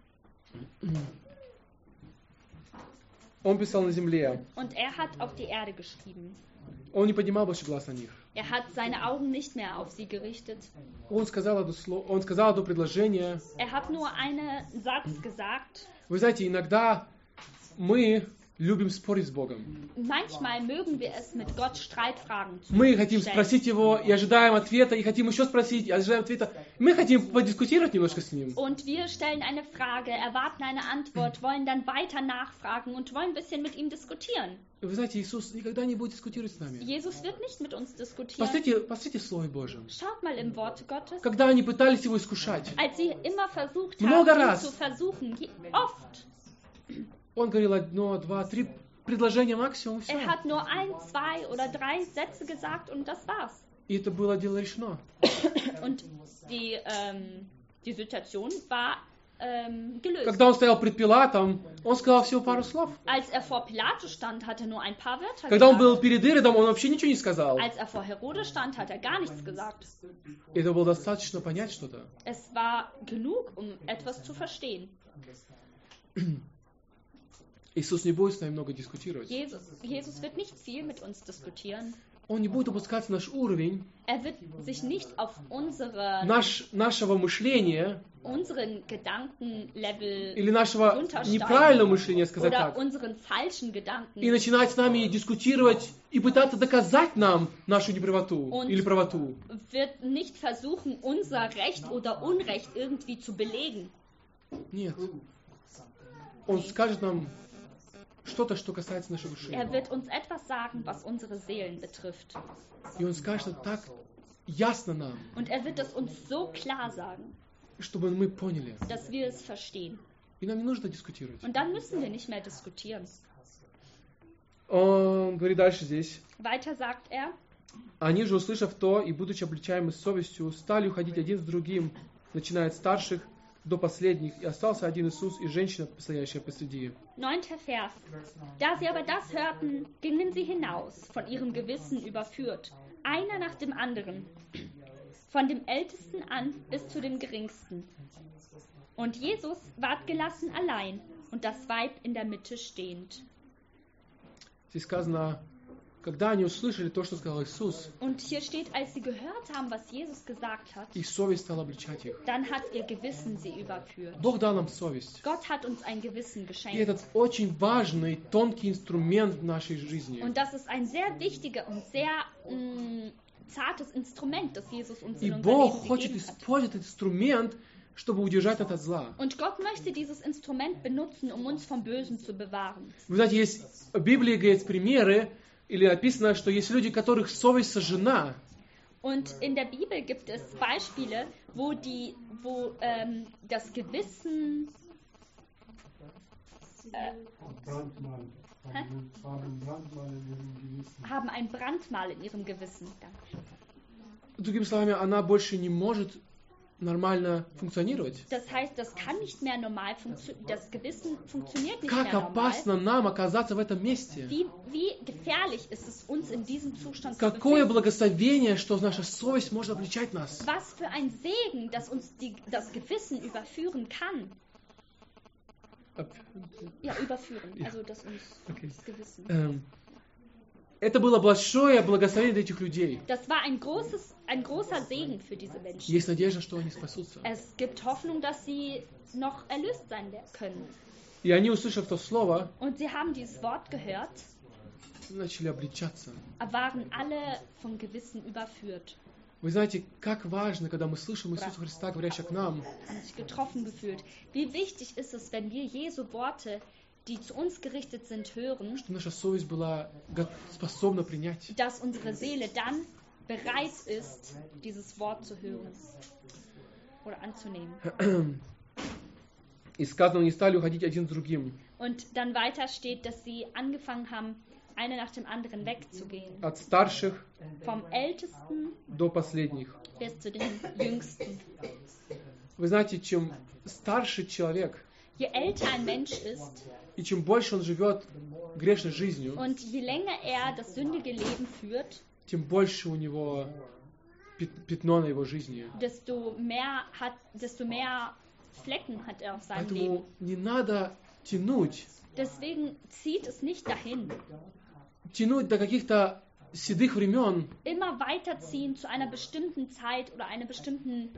Speaker 1: он писал на земле.
Speaker 2: Und er hat auf die Erde geschrieben.
Speaker 1: Он не поднимал больше глаз на них.
Speaker 2: Er hat seine Augen nicht mehr auf sie gerichtet.
Speaker 1: Он сказал одно предложение.
Speaker 2: Er hat nur einen Satz gesagt.
Speaker 1: Вы знаете, иногда мы любим спорить с Богом.
Speaker 2: Manchmal mögen wir es, mit Gott Streitfragen zu
Speaker 1: Мы хотим
Speaker 2: stellen.
Speaker 1: спросить Его и ожидаем ответа, и хотим еще спросить, и ожидаем ответа. Мы хотим подискутировать немножко с Ним.
Speaker 2: Und wir stellen eine Frage, erwarten eine Antwort, wollen dann weiter nachfragen und wollen ein bisschen mit ihm diskutieren.
Speaker 1: Вы знаете, Иисус никогда не будет дискутировать с нами.
Speaker 2: Jesus wird nicht mit uns diskutieren.
Speaker 1: Посмотрите в Слове Божьем.
Speaker 2: Schaut mal im Wort Gottes.
Speaker 1: Когда они пытались Его искушать,
Speaker 2: Als sie immer versucht
Speaker 1: Много
Speaker 2: haben, ihn
Speaker 1: раз.
Speaker 2: zu versuchen, oft.
Speaker 1: Он говорил 1, 2, 3 предложения максимум, все.
Speaker 2: Er hat nur 1, 2 oder 3 Sätze gesagt und das war's.
Speaker 1: И это было дело решено.
Speaker 2: Und die Situation war gelöst.
Speaker 1: Когда он стоял пред Пилатом, он сказал всего пару слов.
Speaker 2: Als er vor Pilatus stand, hat er nur ein paar Wörter
Speaker 1: Когда он
Speaker 2: gesagt.
Speaker 1: был перед Иродом, он вообще ничего не сказал.
Speaker 2: Als er vor Herodes stand, hat er gar nichts gesagt.
Speaker 1: Это было достаточно понять что-то.
Speaker 2: Es war genug, um etwas zu verstehen.
Speaker 1: Иисус не будет с нами много дискутировать.
Speaker 2: Jesus wird nicht viel mit uns diskutieren.
Speaker 1: Он не будет опускаться на наш уровень
Speaker 2: Er wird sich nicht auf
Speaker 1: нашего мышления
Speaker 2: unseren Gedankenlevel
Speaker 1: или нашего
Speaker 2: runtersteigen
Speaker 1: неправильного мышления, сказать
Speaker 2: oder
Speaker 1: так,
Speaker 2: unseren falschen Gedanken
Speaker 1: и начинать с нами дискутировать и пытаться доказать нам нашу неправоту
Speaker 2: Und-
Speaker 1: или правоту.
Speaker 2: wird nicht versuchen, unser Recht oder Unrecht irgendwie zu belegen.
Speaker 1: Нет. Он скажет нам что-то, что касается нашей души.
Speaker 2: Er wird uns etwas sagen, was unsere Seelen betrifft.
Speaker 1: И он скажет это так ясно нам,
Speaker 2: Und er wird es uns so klar sagen,
Speaker 1: чтобы мы поняли.
Speaker 2: dass wir es verstehen.
Speaker 1: И нам не нужно дискутировать.
Speaker 2: Und dann müssen wir nicht mehr diskutieren.
Speaker 1: Он говорит дальше здесь.
Speaker 2: Weiter sagt er,
Speaker 1: Они же, услышав то и будучи обличаемы совестью, стали уходить один с другим, начиная от старших до последних, и остался один Иисус и женщина, стоящая посреди.
Speaker 2: 9. Vers. Da sie aber das hörten, gingen sie hinaus, von ihrem Gewissen überführt, einer nach dem anderen, von dem Ältesten an bis zu dem Geringsten. Und Jesus ward gelassen allein und das Weib in der Mitte stehend.
Speaker 1: Здесь сказано, когда они услышали то, что сказал Иисус,
Speaker 2: Und hier steht, als sie gehört haben, was Jesus gesagt hat,
Speaker 1: их совесть стала обличать их.
Speaker 2: dann hat ihr Gewissen sie überführt.
Speaker 1: Бог дал нам совесть.
Speaker 2: Gott hat uns ein Gewissen
Speaker 1: И
Speaker 2: geschenkt.
Speaker 1: этот очень важный, тонкий инструмент в нашей жизни.
Speaker 2: Und das ist ein sehr wichtiger und sehr zartes Instrument, das Jesus uns
Speaker 1: И
Speaker 2: in unser
Speaker 1: Бог
Speaker 2: Leben
Speaker 1: хочет
Speaker 2: gegeben hat.
Speaker 1: использовать этот инструмент, чтобы удержать от зла.
Speaker 2: Und Gott möchte dieses Instrument benutzen, um uns vom Bösen zu bewahren.
Speaker 1: Вы знаете, есть в Библии, говорит, примеры, или написано, что есть люди, которых совесть сожжена.
Speaker 2: Und in der Bibel gibt es Beispiele, wo das Gewissen haben ein Brandmal in ihrem Gewissen.
Speaker 1: Другими словами, она больше не может нормально функционировать.
Speaker 2: Das heißt, das kann nicht mehr normal funktionieren. Das Gewissen funktioniert nicht
Speaker 1: Как
Speaker 2: mehr normal.
Speaker 1: опасно нам оказаться в этом месте.
Speaker 2: Wie gefährlich ist es, uns in diesem Zustand zu
Speaker 1: Какое
Speaker 2: befinden?
Speaker 1: благословение, что наша совесть может обличать нас.
Speaker 2: Was für ein Segen, dass uns das Gewissen überführen kann. Ja, überführen. Also, dass uns das Gewissen.
Speaker 1: Это было большое благословение для этих людей.
Speaker 2: Das war ein großer Segen für diese Menschen.
Speaker 1: Есть надежда, что они спасутся.
Speaker 2: Es gibt Hoffnung, dass sie noch erlöst sein können.
Speaker 1: И они, услышав то слово,
Speaker 2: Und sie haben dieses Wort gehört,
Speaker 1: начали обличаться.
Speaker 2: waren alle vom Gewissen überführt.
Speaker 1: Вы знаете, как важно, когда мы слышим Иисуса Христа, говорящего к нам,
Speaker 2: Haben sich getroffen gefühlt. Wie wichtig ist es, wenn wir Jesu Worte, die zu uns gerichtet sind, hören,
Speaker 1: чтобы наша совесть была способна принять.
Speaker 2: dass unsere Seele dann bereit ist, dieses Wort zu hören oder anzunehmen.
Speaker 1: И сказано, не стали уходить один с другим.
Speaker 2: Und dann weiter steht, dass sie angefangen haben, einer nach dem anderen wegzugehen.
Speaker 1: От старших
Speaker 2: Vom Ältesten
Speaker 1: до последних.
Speaker 2: bis zu den Jüngsten.
Speaker 1: Вы знаете, чем старше человек,
Speaker 2: Je älter ein Mensch ist
Speaker 1: и чем больше он живет грешной жизнью,
Speaker 2: und je länger er das sündige Leben führt,
Speaker 1: тем больше у него пятно на его жизни.
Speaker 2: desto mehr Flecken hat er auf seinem Leben.
Speaker 1: Поэтому не надо тянуть
Speaker 2: Deswegen zieht es nicht dahin.
Speaker 1: до каких-то седых времен,
Speaker 2: Immer weiterziehen zu einer bestimmten Zeit oder einer bestimmten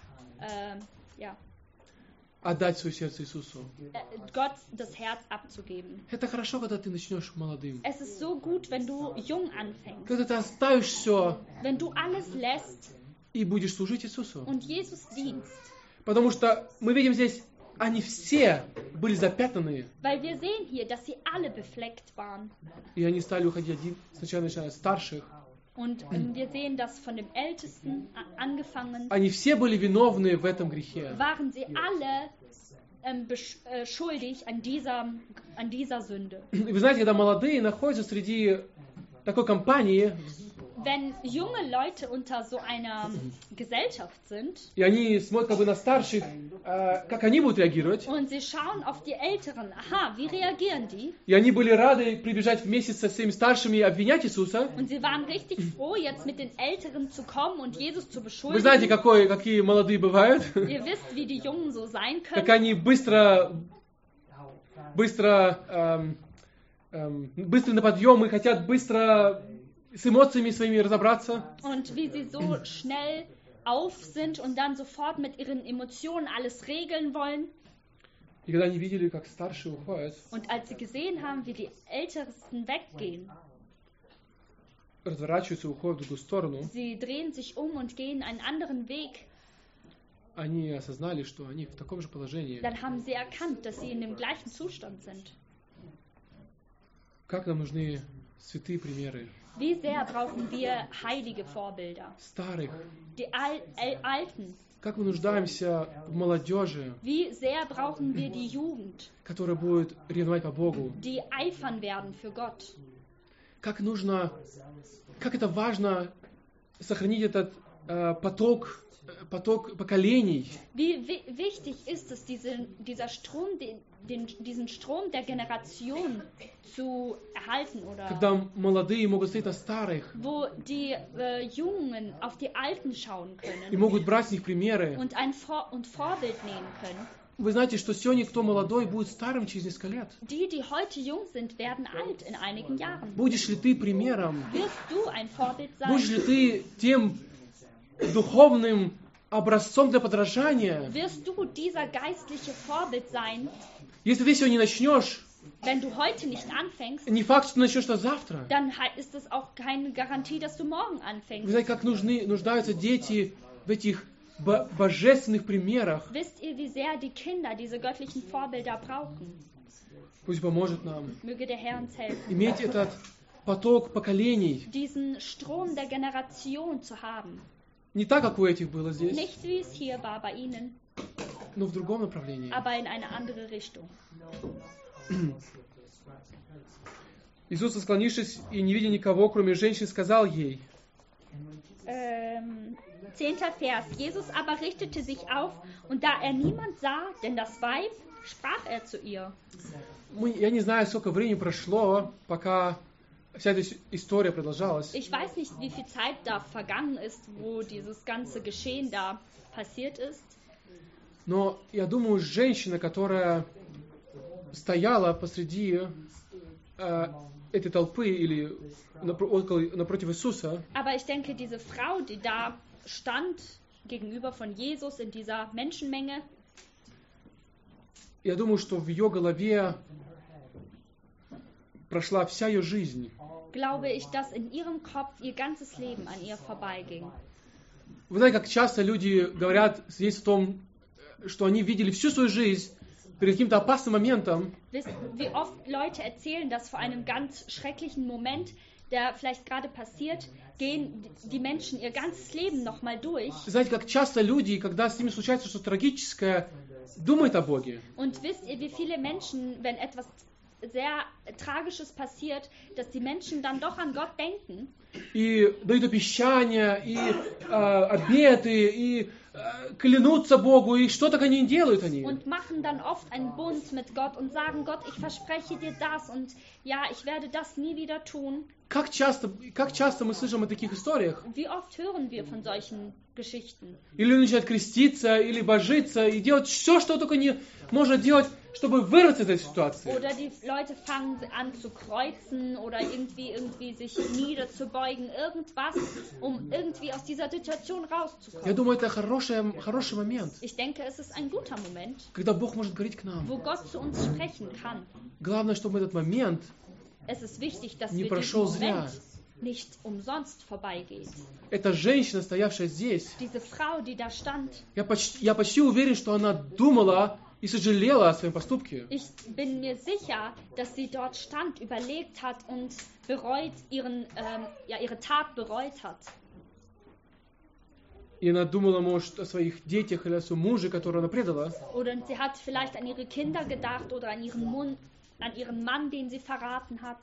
Speaker 1: отдать свое сердце Иисусу.
Speaker 2: Gott das Herz abzugeben.
Speaker 1: Это хорошо, когда ты начнешь молодым.
Speaker 2: Es ist so gut, wenn du jung anfängst,
Speaker 1: Когда ты оставишь все
Speaker 2: wenn du alles lässt
Speaker 1: и будешь служить Иисусу.
Speaker 2: und Jesus dienst.
Speaker 1: Потому что мы видим здесь, они все были запятнаны,
Speaker 2: Weil wir sehen hier, dass sie alle befleckt waren.
Speaker 1: и они стали уходить сначала начиная с старших.
Speaker 2: Und wir sehen, dass von dem Ältesten angefangen,
Speaker 1: Они все были виновны в этом грехе.
Speaker 2: waren sie alle schuldig an dieser Sünde.
Speaker 1: И вы знаете, когда молодые находятся среди такой компании,
Speaker 2: Wenn junge Leute unter so einer Gesellschaft sind
Speaker 1: и они смотрят как бы на старших, как они будут реагировать,
Speaker 2: und sie schauen auf die Älteren, aha, wie reagieren die?
Speaker 1: и они были рады прибежать вместе со всеми старшими и обвинять Иисуса.
Speaker 2: Und sie waren richtig froh, jetzt mit den Älteren zu kommen und Jesus zu
Speaker 1: Вы знаете,
Speaker 2: beschuldigen.
Speaker 1: какие молодые бывают?
Speaker 2: Ihr wisst, wie die Jungen so sein
Speaker 1: Как
Speaker 2: können.
Speaker 1: они быстро на подъем и хотят быстро с эмоциями своими разобраться.
Speaker 2: und wie sie so schnell auf sind und dann sofort mit ihren Emotionen alles regeln wollen.
Speaker 1: И когда они видели, как старшие уходят,
Speaker 2: Und als sie gesehen haben, wie die Ältesten weggehen,
Speaker 1: разворачиваются и уходят в другую сторону,
Speaker 2: sie drehen sich um und gehen einen anderen Weg,
Speaker 1: они осознали, что они в таком же положении.
Speaker 2: dann haben sie erkannt, dass sie in dem gleichen Zustand sind.
Speaker 1: Как нам нужны святые примеры
Speaker 2: Wie sehr brauchen wir heilige Vorbilder,
Speaker 1: старых?
Speaker 2: die Alten.
Speaker 1: Как мы нуждаемся в молодежи,
Speaker 2: Wie sehr brauchen wir die Jugend,
Speaker 1: которая будет ревновать по Богу?
Speaker 2: die eifern werden für Gott.
Speaker 1: Как это важно сохранить этот поток поколений,
Speaker 2: Wie wichtig ist es, dieser Strom, diesen Strom der Generation zu erhalten, oder
Speaker 1: когда молодые могут смотреть на старых
Speaker 2: wo die Jungen auf die Alten schauen
Speaker 1: и
Speaker 2: können
Speaker 1: могут брать с них примеры.
Speaker 2: und Vorbild nehmen können.
Speaker 1: Вы знаете, что сегодня кто молодой будет старым через несколько лет.
Speaker 2: Die heute jung sind, werden alt in einigen Jahren.
Speaker 1: Будешь ли ты примером?
Speaker 2: Wirst du ein Vorbild
Speaker 1: Будешь
Speaker 2: sein?
Speaker 1: ли ты тем духовным образцом для подражания?
Speaker 2: Wirst du dieser geistliche Vorbild sein,
Speaker 1: Если ты сегодня не начнешь,
Speaker 2: wenn du heute nicht anfängst?
Speaker 1: не факт, что ты начнешь это завтра.
Speaker 2: Dann ist es auch keine Garantie, dass du morgen
Speaker 1: Вы
Speaker 2: anfängst.
Speaker 1: знаете, как нуждаются дети в этих божественных примерах.
Speaker 2: Wisst ihr, wie sehr die Kinder diese göttlichen Vorbilder brauchen?
Speaker 1: Пусть поможет нам
Speaker 2: Möge der Herr uns helfen,
Speaker 1: иметь этот поток поколений.
Speaker 2: diesen Strom der Generation zu haben.
Speaker 1: Не так, как у этих было здесь,
Speaker 2: Nicht wie es hier war bei ihnen,
Speaker 1: но в другом направлении.
Speaker 2: aber in eine andere Richtung.
Speaker 1: Иисус, склонившись и не видя никого, кроме женщин, сказал ей:
Speaker 2: 10. Vers. Jesus aber richtete sich auf, und da er niemand sah, denn das Weib, sprach er zu ihr.
Speaker 1: Я не знаю, сколько времени прошло, пока вся эта история продолжалась.
Speaker 2: Ich weiß nicht, wie viel Zeit da vergangen ist, wo dieses ganze Geschehen da passiert ist.
Speaker 1: Но я думаю, женщина, которая стояла посреди этой толпы или напротив Иисуса,
Speaker 2: Aber ich denke, diese Frau, die da stand gegenüber von Jesus in dieser Menschenmenge,
Speaker 1: я думаю, что в ее голове прошла вся ее жизнь.
Speaker 2: glaube ich, dass in ihrem Kopf ihr ganzes Leben an ihr vorbeiging.
Speaker 1: Вы знаете, как часто люди говорят здесь о том, что они видели всю свою жизнь перед каким-то опасным моментом,
Speaker 2: Wisst, wie oft Leute erzählen, dass vor einem ganz schrecklichen Moment, der vielleicht gerade passiert, gehen die Menschen ihr ganzes Leben nochmal durch.
Speaker 1: знаете, как часто люди, когда с ними случается что-то трагическое, думают о Боге.
Speaker 2: Und wisst ihr, wie viele Menschen, wenn etwas sehr Tragisches passiert, dass die Menschen dann doch an Gott denken
Speaker 1: И дают обещания, и обеты, и клянутся Богу, и что так они не делают они.
Speaker 2: und machen dann oft einen Bund mit Gott und sagen, Gott, ich verspreche dir das und ja, ich werde das nie wieder tun.
Speaker 1: Как часто мы слышим о таких историях?
Speaker 2: Wie oft hören wir von solchen Geschichten?
Speaker 1: Или начинают креститься, или божиться, и делать все, что только не можно делать, чтобы вырваться из этой ситуации.
Speaker 2: Oder die Leute fangen an zu kreuzen oder irgendwie sich niederzubeugen, irgendwas, um irgendwie aus dieser Situation
Speaker 1: Я
Speaker 2: rauszukommen.
Speaker 1: думаю, это хороший момент,
Speaker 2: Ich denke, es ist ein guter Moment,
Speaker 1: когда Бог может говорить к нам.
Speaker 2: wo Gott zu uns sprechen kann.
Speaker 1: Главное, чтобы этот момент
Speaker 2: Es ist wichtig, dass
Speaker 1: Не
Speaker 2: wir diesen
Speaker 1: прошел зря.
Speaker 2: Moment nicht umsonst vorbeigeht.
Speaker 1: эта женщина, стоявшая здесь,
Speaker 2: Diese Frau, die da stand,
Speaker 1: я почти уверен, что она думала и сожалела о своем поступке.
Speaker 2: ich bin mir sicher, dass sie dort stand, überlegt hat und ihre Tat bereut hat.
Speaker 1: И она думала, может, о своих детях или о своем муже, которого она предала.
Speaker 2: Oder sie hat vielleicht an ihre Kinder gedacht oder an ihren Mann, den sie verraten hat.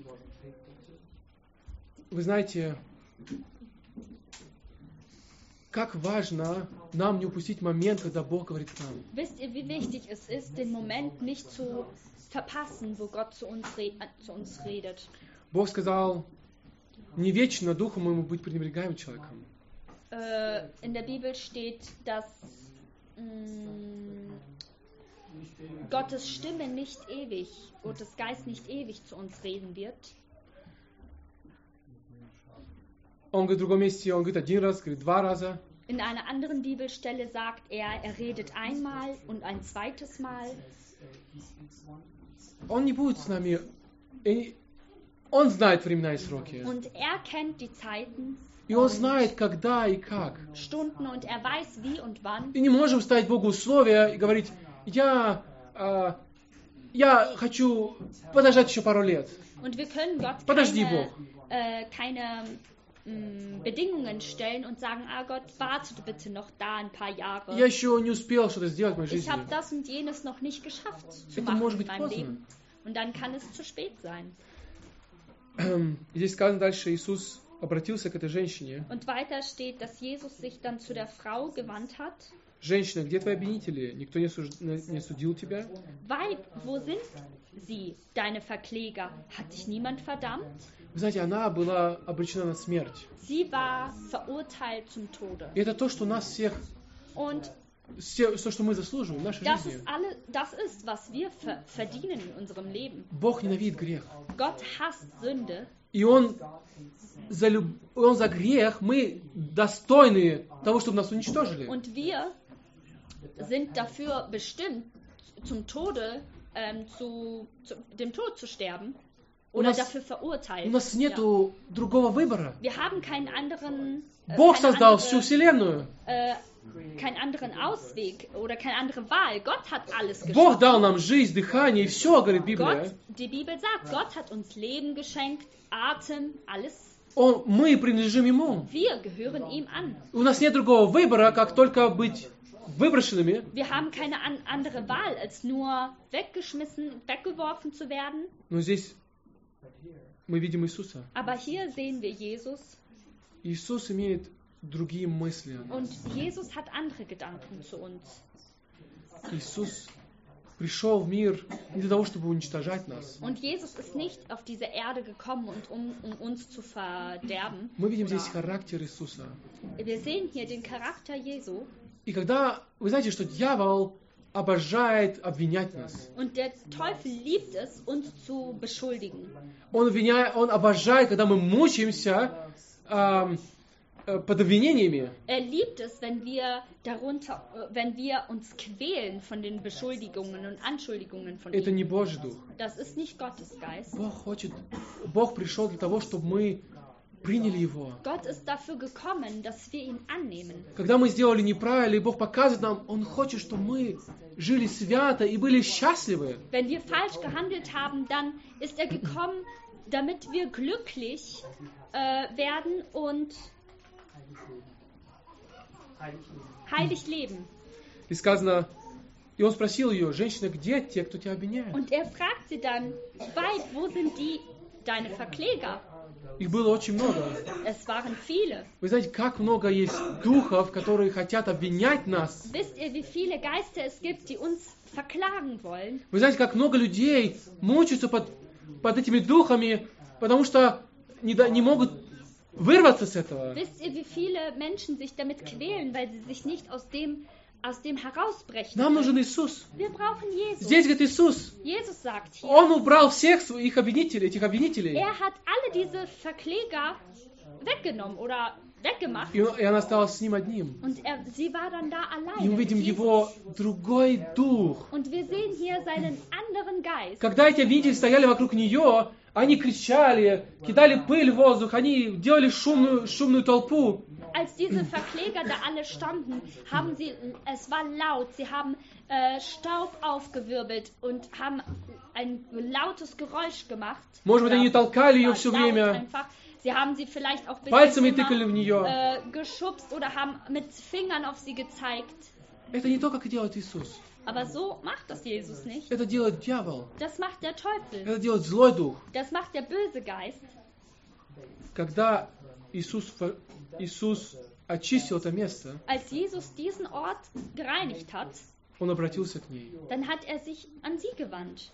Speaker 1: Вы знаете, как важно нам не упустить момент, когда Бог говорит к нам.
Speaker 2: Wisst ihr, wie wichtig es ist, den Moment nicht zu verpassen, wo Gott zu uns redet?
Speaker 1: Бог сказал, не вечно духом моему быть пренебрегаемым человеком.
Speaker 2: In der Bibel steht, dass Gottes Stimme nicht ewig, Gottes Geist nicht ewig zu uns reden wird.
Speaker 1: Он говорит, в другом месте, он говорит один раз, говорит два раза.
Speaker 2: In einer anderen Bibelstelle sagt er redet einmal und ein zweites Mal.
Speaker 1: Он не будет с нами. Он знает времена и сроки.
Speaker 2: Und er kennt die Zeiten,
Speaker 1: И он знает, когда и как.
Speaker 2: Stunden und er weiß wie und wann.
Speaker 1: И не можем ставить Богу условия и говорить, я хочу подождать еще пару лет.
Speaker 2: Und wir können Gott
Speaker 1: Подожди,
Speaker 2: keine Bedingungen stellen und sagen, Gott, warte bitte noch da ein paar Jahre.
Speaker 1: Я еще не успел что-то сделать в моей
Speaker 2: Ich
Speaker 1: жизни.
Speaker 2: habe das und jenes noch nicht geschafft zu
Speaker 1: Это
Speaker 2: machen
Speaker 1: может
Speaker 2: in
Speaker 1: быть
Speaker 2: meinem
Speaker 1: поздно.
Speaker 2: Leben. Und dann kann es zu spät sein.
Speaker 1: Здесь сказано дальше, Иисус обратился к этой женщине.
Speaker 2: Und weiter steht, dass Jesus sich dann zu der Frau gewandt hat.
Speaker 1: Женщина, где твои обвинители? Никто не судил тебя?
Speaker 2: Weib, wo sind sie, deine Verkläger? Hat dich niemand verdammt?
Speaker 1: Вы знаете, она была обречена на смерть.
Speaker 2: Sie war verurteilt zum Tode.
Speaker 1: И это то, что нас всех,
Speaker 2: Und
Speaker 1: то, что мы заслуживаем в нашей
Speaker 2: das
Speaker 1: жизни.
Speaker 2: ist, was wir verdienen in unserem Leben.
Speaker 1: Бог ненавидит грех.
Speaker 2: Gott hasst Sünde.
Speaker 1: И Он за грех, мы достойны того, чтобы нас уничтожили.
Speaker 2: Und wir sind dafür bestimmt, zum Tode, dem Tod zu sterben. Oder dafür verurteilt.
Speaker 1: У нас
Speaker 2: Ja.
Speaker 1: нету другого выбора.
Speaker 2: Wir haben keinen anderen,
Speaker 1: Бог создал всю Вселенную.
Speaker 2: keinen anderen Ausweg oder keine andere Wahl. Gott hat alles
Speaker 1: Бог
Speaker 2: geschaffen.
Speaker 1: дал нам жизнь, дыхание, и все, говорит Библия.
Speaker 2: Die Bibel sagt, Gott hat uns Leben geschenkt, Atem, alles.
Speaker 1: Мы принадлежим Ему.
Speaker 2: Wir gehören ihm an.
Speaker 1: У нас нет другого выбора, как только быть выброшенными.
Speaker 2: Wir haben keine andere Wahl, als nur weggeworfen zu werden.
Speaker 1: Но здесь мы видим Иисуса.
Speaker 2: Aber hier sehen wir Jesus.
Speaker 1: Иисус имеет другие мысли.
Speaker 2: Und Jesus hat andere Gedanken zu uns.
Speaker 1: Иисус пришел в мир не для того, чтобы уничтожать нас.
Speaker 2: Und Jesus ist nicht auf diese Erde gekommen, um uns zu verderben.
Speaker 1: Мы видим здесь характер Иисуса.
Speaker 2: Wir sehen hier den Charakter Jesu.
Speaker 1: И когда, вы знаете, что дьявол обожает обвинять нас.
Speaker 2: Und der Teufel liebt es, uns zu beschuldigen.
Speaker 1: Он обожает, когда мы мучаемся под обвинениями.
Speaker 2: Liebt es, wenn wir uns quälen von den Beschuldigungen und Anschuldigungen von
Speaker 1: Это
Speaker 2: ihm.
Speaker 1: не Божий дух.
Speaker 2: Das ist nicht Gottes Geist.
Speaker 1: Бог пришел для того, чтобы мы приняли Его.
Speaker 2: Gott ist dafür gekommen, dass wir ihn annehmen.
Speaker 1: Когда мы сделали неправильно, и Бог показывает нам, Он хочет, чтобы мы жили свято и были счастливы.
Speaker 2: Wenn wir falsch gehandelt haben, dann ist er gekommen, damit wir glücklich werden und heilig leben.
Speaker 1: И сказано, и Он спросил ее, женщина, где те, кто тебя обвиняет?
Speaker 2: Und er fragt sie dann, Weib, wo sind deine Verkläger?
Speaker 1: Их было очень много.
Speaker 2: Es waren viele.
Speaker 1: Вы знаете, как много есть духов, которые хотят обвинять нас.
Speaker 2: Wisst ihr, wie viele Geister es gibt, die uns verklagen wollen?
Speaker 1: Вы знаете, как много людей мучаются под этими духами, потому что не могут вырваться с этого.
Speaker 2: Wisst ihr, wie viele Menschen sich damit quälen, weil sie sich nicht aus dem herausbrechen
Speaker 1: Нам нужен
Speaker 2: können?
Speaker 1: Иисус.
Speaker 2: Wir brauchen Jesus.
Speaker 1: Здесь говорит Иисус.
Speaker 2: Jesus sagt hier,
Speaker 1: Он убрал всех своих обвинителей, этих обвинителей.
Speaker 2: er hat alle diese Verkläger weggenommen oder weggemacht.
Speaker 1: И она осталась с ним одним.
Speaker 2: Und sie war dann da
Speaker 1: И мы
Speaker 2: alleine.
Speaker 1: видим
Speaker 2: mit Jesus.
Speaker 1: его другой дух.
Speaker 2: Und wir sehen hier seinen anderen Geist.
Speaker 1: Когда эти обвинители стояли вокруг нее, они кричали, кидали пыль в воздух, они делали шумную толпу.
Speaker 2: Als diese Verkläger da alle standen, es war laut, sie haben Staub aufgewirbelt und haben ein lautes Geräusch gemacht.
Speaker 1: Может быть, они толкали ее
Speaker 2: War
Speaker 1: все
Speaker 2: laut
Speaker 1: время,
Speaker 2: einfach. Sie haben sie vielleicht auch
Speaker 1: пальцами
Speaker 2: bisschen
Speaker 1: тыкали в нее.
Speaker 2: geschubst oder haben mit Fingern auf sie gezeigt.
Speaker 1: Это не то, как делает Иисус.
Speaker 2: Aber so macht das Jesus nicht.
Speaker 1: Это делает дьявол.
Speaker 2: Das macht der Teufel.
Speaker 1: Это делает злой дух.
Speaker 2: Das macht der böse Geist.
Speaker 1: Когда Иисус очистил это место,
Speaker 2: Als Jesus diesen Ort gereinigt hat,
Speaker 1: Он обратился к ней.
Speaker 2: dann hat er sich an sie gewandt.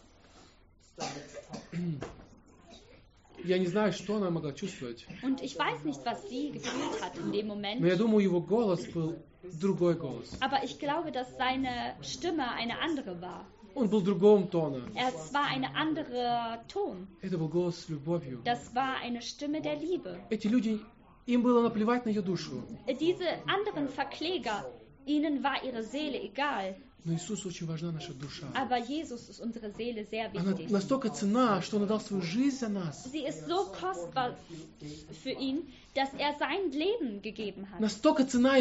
Speaker 1: Я не знаю, что она могла чувствовать,
Speaker 2: Und ich weiß nicht, was sie gefühlt hat in dem
Speaker 1: но
Speaker 2: Moment.
Speaker 1: я думаю, его голос был другой голос.
Speaker 2: Aber ich glaube, dass seine Stimme eine andere war.
Speaker 1: Он был другого тона.
Speaker 2: Es war ein anderer Ton.
Speaker 1: Это был голос с любовью.
Speaker 2: Das war eine Stimme der Liebe.
Speaker 1: Эти люди, им было наплевать на ее душу.
Speaker 2: Diese anderen Verkläger, ihnen war ihre Seele egal.
Speaker 1: Но Иисусу очень важна наша душа.
Speaker 2: Aber Jesus ist unsere Seele sehr
Speaker 1: Она
Speaker 2: wichtig.
Speaker 1: настолько ценна, что Он отдал свою жизнь за нас.
Speaker 2: Sie ist so kostbar für ihn, dass er sein Leben gegeben hat.
Speaker 1: Настолько цена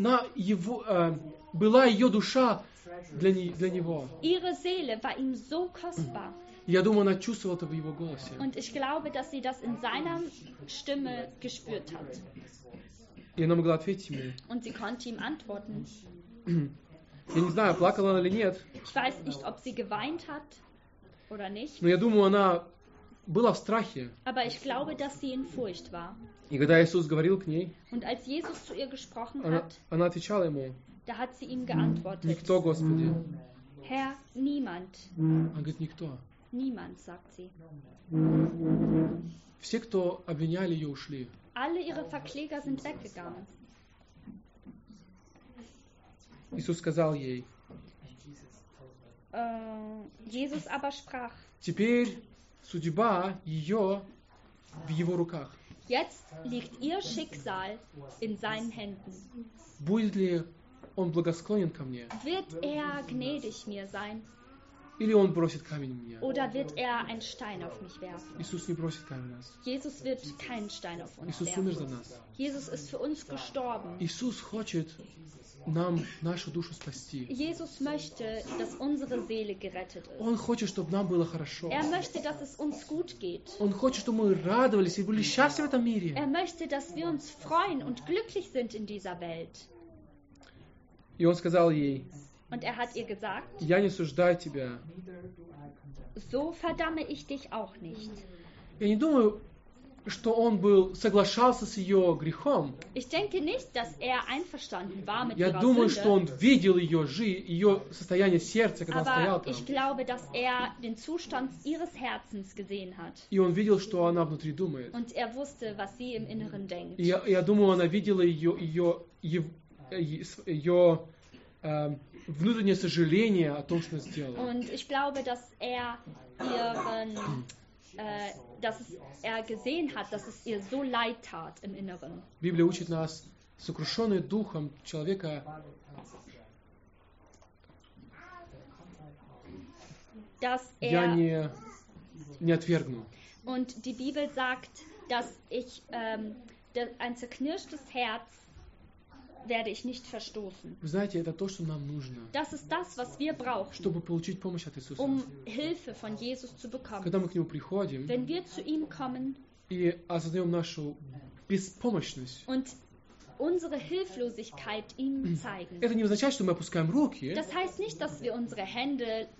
Speaker 1: была ее душа для Него.
Speaker 2: Ihre Seele war ihm so kostbar.
Speaker 1: Я думаю, она чувствовала это в Его голосе.
Speaker 2: Und ich glaube, dass sie das in seiner Stimme gespürt hat.
Speaker 1: И она могла ответить ему.
Speaker 2: Und sie konnte ihm antworten.
Speaker 1: Я не знаю, плакала она или нет,
Speaker 2: Ich weiß nicht, ob sie geweint hat oder nicht,
Speaker 1: но я думаю, она была в страхе.
Speaker 2: aber ich glaube, dass sie in Furcht war.
Speaker 1: И когда Иисус говорил к ней,
Speaker 2: Und als Jesus zu ihr gesprochen
Speaker 1: она
Speaker 2: hat,
Speaker 1: отвечала ему:
Speaker 2: da hat sie ihm geantwortet,
Speaker 1: «Никто, Господи».
Speaker 2: Herr, niemand,
Speaker 1: Она говорит: «Никто».
Speaker 2: niemand, sagt sie.
Speaker 1: Все, кто обвиняли ее, ушли.
Speaker 2: Alle ihre Verkläger sind weggegangen.
Speaker 1: Иисус сказал ей:
Speaker 2: Jesus aber sprach,
Speaker 1: «Теперь судьба ее в Его руках.
Speaker 2: jetzt liegt ihr Schicksal in seinen Händen.
Speaker 1: Будет ли Он благосклонен ко мне?
Speaker 2: Wird er gnädig mir sein
Speaker 1: Или Он бросит камень в меня?»
Speaker 2: oder wird er einen Stein auf mich werfen?
Speaker 1: Иисус не бросит камень в нас.
Speaker 2: Jesus wird keinen Stein auf uns
Speaker 1: Иисус умер за
Speaker 2: werfen.
Speaker 1: нас.
Speaker 2: Jesus ist für uns gestorben.
Speaker 1: Иисус хочет нам нашу душу спасти.
Speaker 2: Jesus möchte, dass unsere Seele gerettet ist.
Speaker 1: Он хочет, чтобы нам было хорошо.
Speaker 2: Er möchte, dass es uns gut geht.
Speaker 1: Он хочет, чтобы мы радовались и были счастливы в этом мире.
Speaker 2: Er möchte, dass wir uns freuen und glücklich sind in dieser Welt.
Speaker 1: И Он сказал ей:
Speaker 2: Und er hat ihr gesagt,
Speaker 1: «Я не осуждаю тебя».
Speaker 2: so verdamme ich dich auch nicht.
Speaker 1: Я не думаю, что Он соглашался с ее грехом.
Speaker 2: Ich denke nicht, dass er einverstanden war mit
Speaker 1: Я
Speaker 2: ihrer
Speaker 1: думаю, что Он
Speaker 2: Sünde,
Speaker 1: видел ее состояние сердца, когда Он стоял
Speaker 2: aber
Speaker 1: там.
Speaker 2: ich glaube, dass er den Zustand ihres Herzens gesehen hat.
Speaker 1: И Он видел, что она внутри думает.
Speaker 2: Und er wusste, was sie im Inneren denkt.
Speaker 1: И я думаю, она видела ее внутреннее сожаление о том, что она сделала.
Speaker 2: Und ich glaube, dass er gesehen hat, dass es ihr so leid tat im Inneren.
Speaker 1: Библия учит нас: сокрушенный духом человека
Speaker 2: Dass
Speaker 1: я
Speaker 2: er,
Speaker 1: не отвергну.
Speaker 2: und die Bibel sagt, dass ein zerknirschtes Herz werde ich nicht verstoßen.
Speaker 1: Вы знаете, это то, что нам нужно,
Speaker 2: Das ist das, was wir brauchen,
Speaker 1: чтобы получить помощь от Иисуса.
Speaker 2: Hilfe von Jesus zu bekommen.
Speaker 1: Когда мы к Нему приходим
Speaker 2: Wenn wir zu ihm kommen
Speaker 1: и осознаем нашу беспомощность,
Speaker 2: und unsere Hilflosigkeit ihm zeigen.
Speaker 1: это не означает, что мы опускаем руки.
Speaker 2: Das heißt nicht, dass wir unsere Hände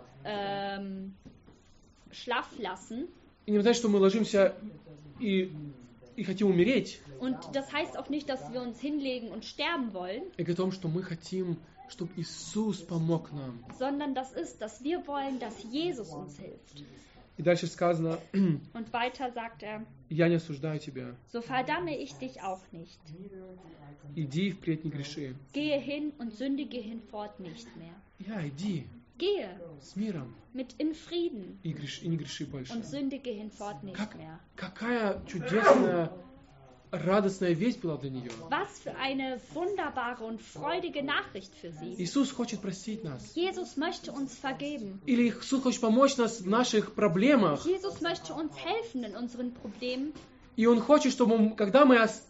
Speaker 2: schlaff lassen.
Speaker 1: И не означает, что мы ложимся и хотим умереть.
Speaker 2: Und das heißt auch nicht, dass wir uns hinlegen und sterben wollen,
Speaker 1: И о том, что мы хотим, чтобы Иисус помог нам.
Speaker 2: sondern das ist, dass wir wollen, dass Jesus uns hilft.
Speaker 1: И дальше сказано:
Speaker 2: Und weiter sagt er,
Speaker 1: «Я не осуждаю тебя.
Speaker 2: so verdamme ich dich auch nicht.
Speaker 1: Иди впредь не греши».
Speaker 2: Gehe hin und sündige hinfort nicht mehr.
Speaker 1: Я иди
Speaker 2: Gehe
Speaker 1: с миром
Speaker 2: in Frieden
Speaker 1: и не греши больше.
Speaker 2: und sündige hinfort nicht mehr.
Speaker 1: Какая чудесная, радостная весть была для нее.
Speaker 2: Was für eine wunderbare und freudige Nachricht für sie.
Speaker 1: Иисус хочет простить нас.
Speaker 2: Jesus möchte uns vergeben.
Speaker 1: Или Иисус хочет помочь нас в наших проблемах.
Speaker 2: Jesus möchte uns helfen in unseren Problemen.
Speaker 1: И Он хочет, чтобы когда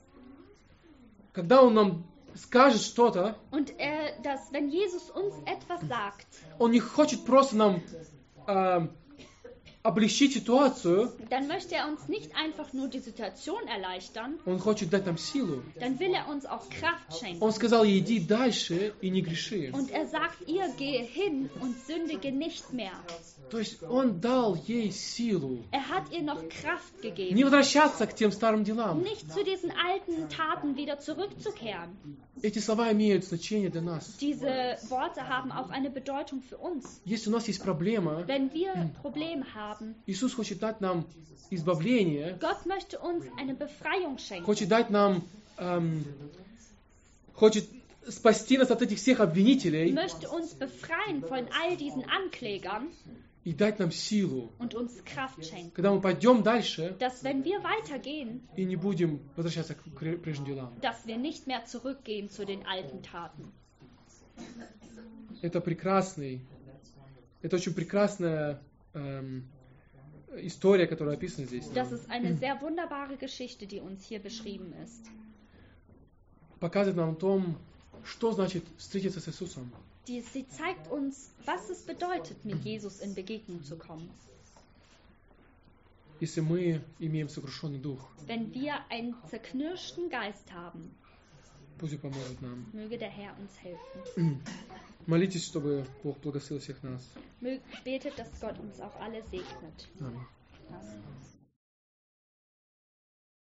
Speaker 1: Он нам скажет что-то,
Speaker 2: Und dass, wenn Jesus uns etwas sagt,
Speaker 1: Он не хочет просто нам облегчить ситуацию,
Speaker 2: dann möchte er uns nicht einfach nur die Situation erleichtern,
Speaker 1: Он хочет дать нам силу.
Speaker 2: dann will er uns auch Kraft schenken.
Speaker 1: Он сказал ей: иди дальше и не греши.
Speaker 2: Und er sagt ihr, gehe hin und sündige nicht mehr.
Speaker 1: То есть Он дал ей силу
Speaker 2: Er hat ihr noch Kraft
Speaker 1: не
Speaker 2: gegeben,
Speaker 1: возвращаться к тем старым делам.
Speaker 2: nicht zu diesen alten Taten wieder zurückzukehren.
Speaker 1: Эти слова имеют значение для нас.
Speaker 2: Diese Worte haben auch eine Bedeutung für uns.
Speaker 1: Если у нас есть проблема,
Speaker 2: Wenn wir Probleme haben,
Speaker 1: Иисус хочет дать нам избавление,
Speaker 2: Gott möchte uns eine Befreiung schenken.
Speaker 1: хочет дать нам, хочет спасти нас от этих всех обвинителей.
Speaker 2: Möchte uns befreien von all diesen Anklägern.
Speaker 1: и дать нам силу,
Speaker 2: und uns Kraft schenken,
Speaker 1: когда мы пойдем дальше
Speaker 2: dass wenn wir weitergehen,
Speaker 1: и не будем возвращаться к прежним делам.
Speaker 2: dass wir nicht mehr zurückgehen zu den alten Taten.
Speaker 1: Это очень прекрасная история, которая описана здесь.
Speaker 2: Das ist eine sehr wunderbare Geschichte, die uns hier beschrieben ist.
Speaker 1: Показывает нам о том, что значит встретиться с Иисусом.
Speaker 2: Sie zeigt uns, was es bedeutet, mit Jesus in Begegnung zu kommen.
Speaker 1: Если мы имеем сокрушенный дух,
Speaker 2: Wenn wir einen zerknirschten Geist haben,
Speaker 1: пусть Он поможет нам.
Speaker 2: möge der Herr uns helfen.
Speaker 1: Молитесь, чтобы Бог благословил всех нас.
Speaker 2: Betet, dass Gott uns auch alle segnet.
Speaker 1: Аминь.
Speaker 2: Amen.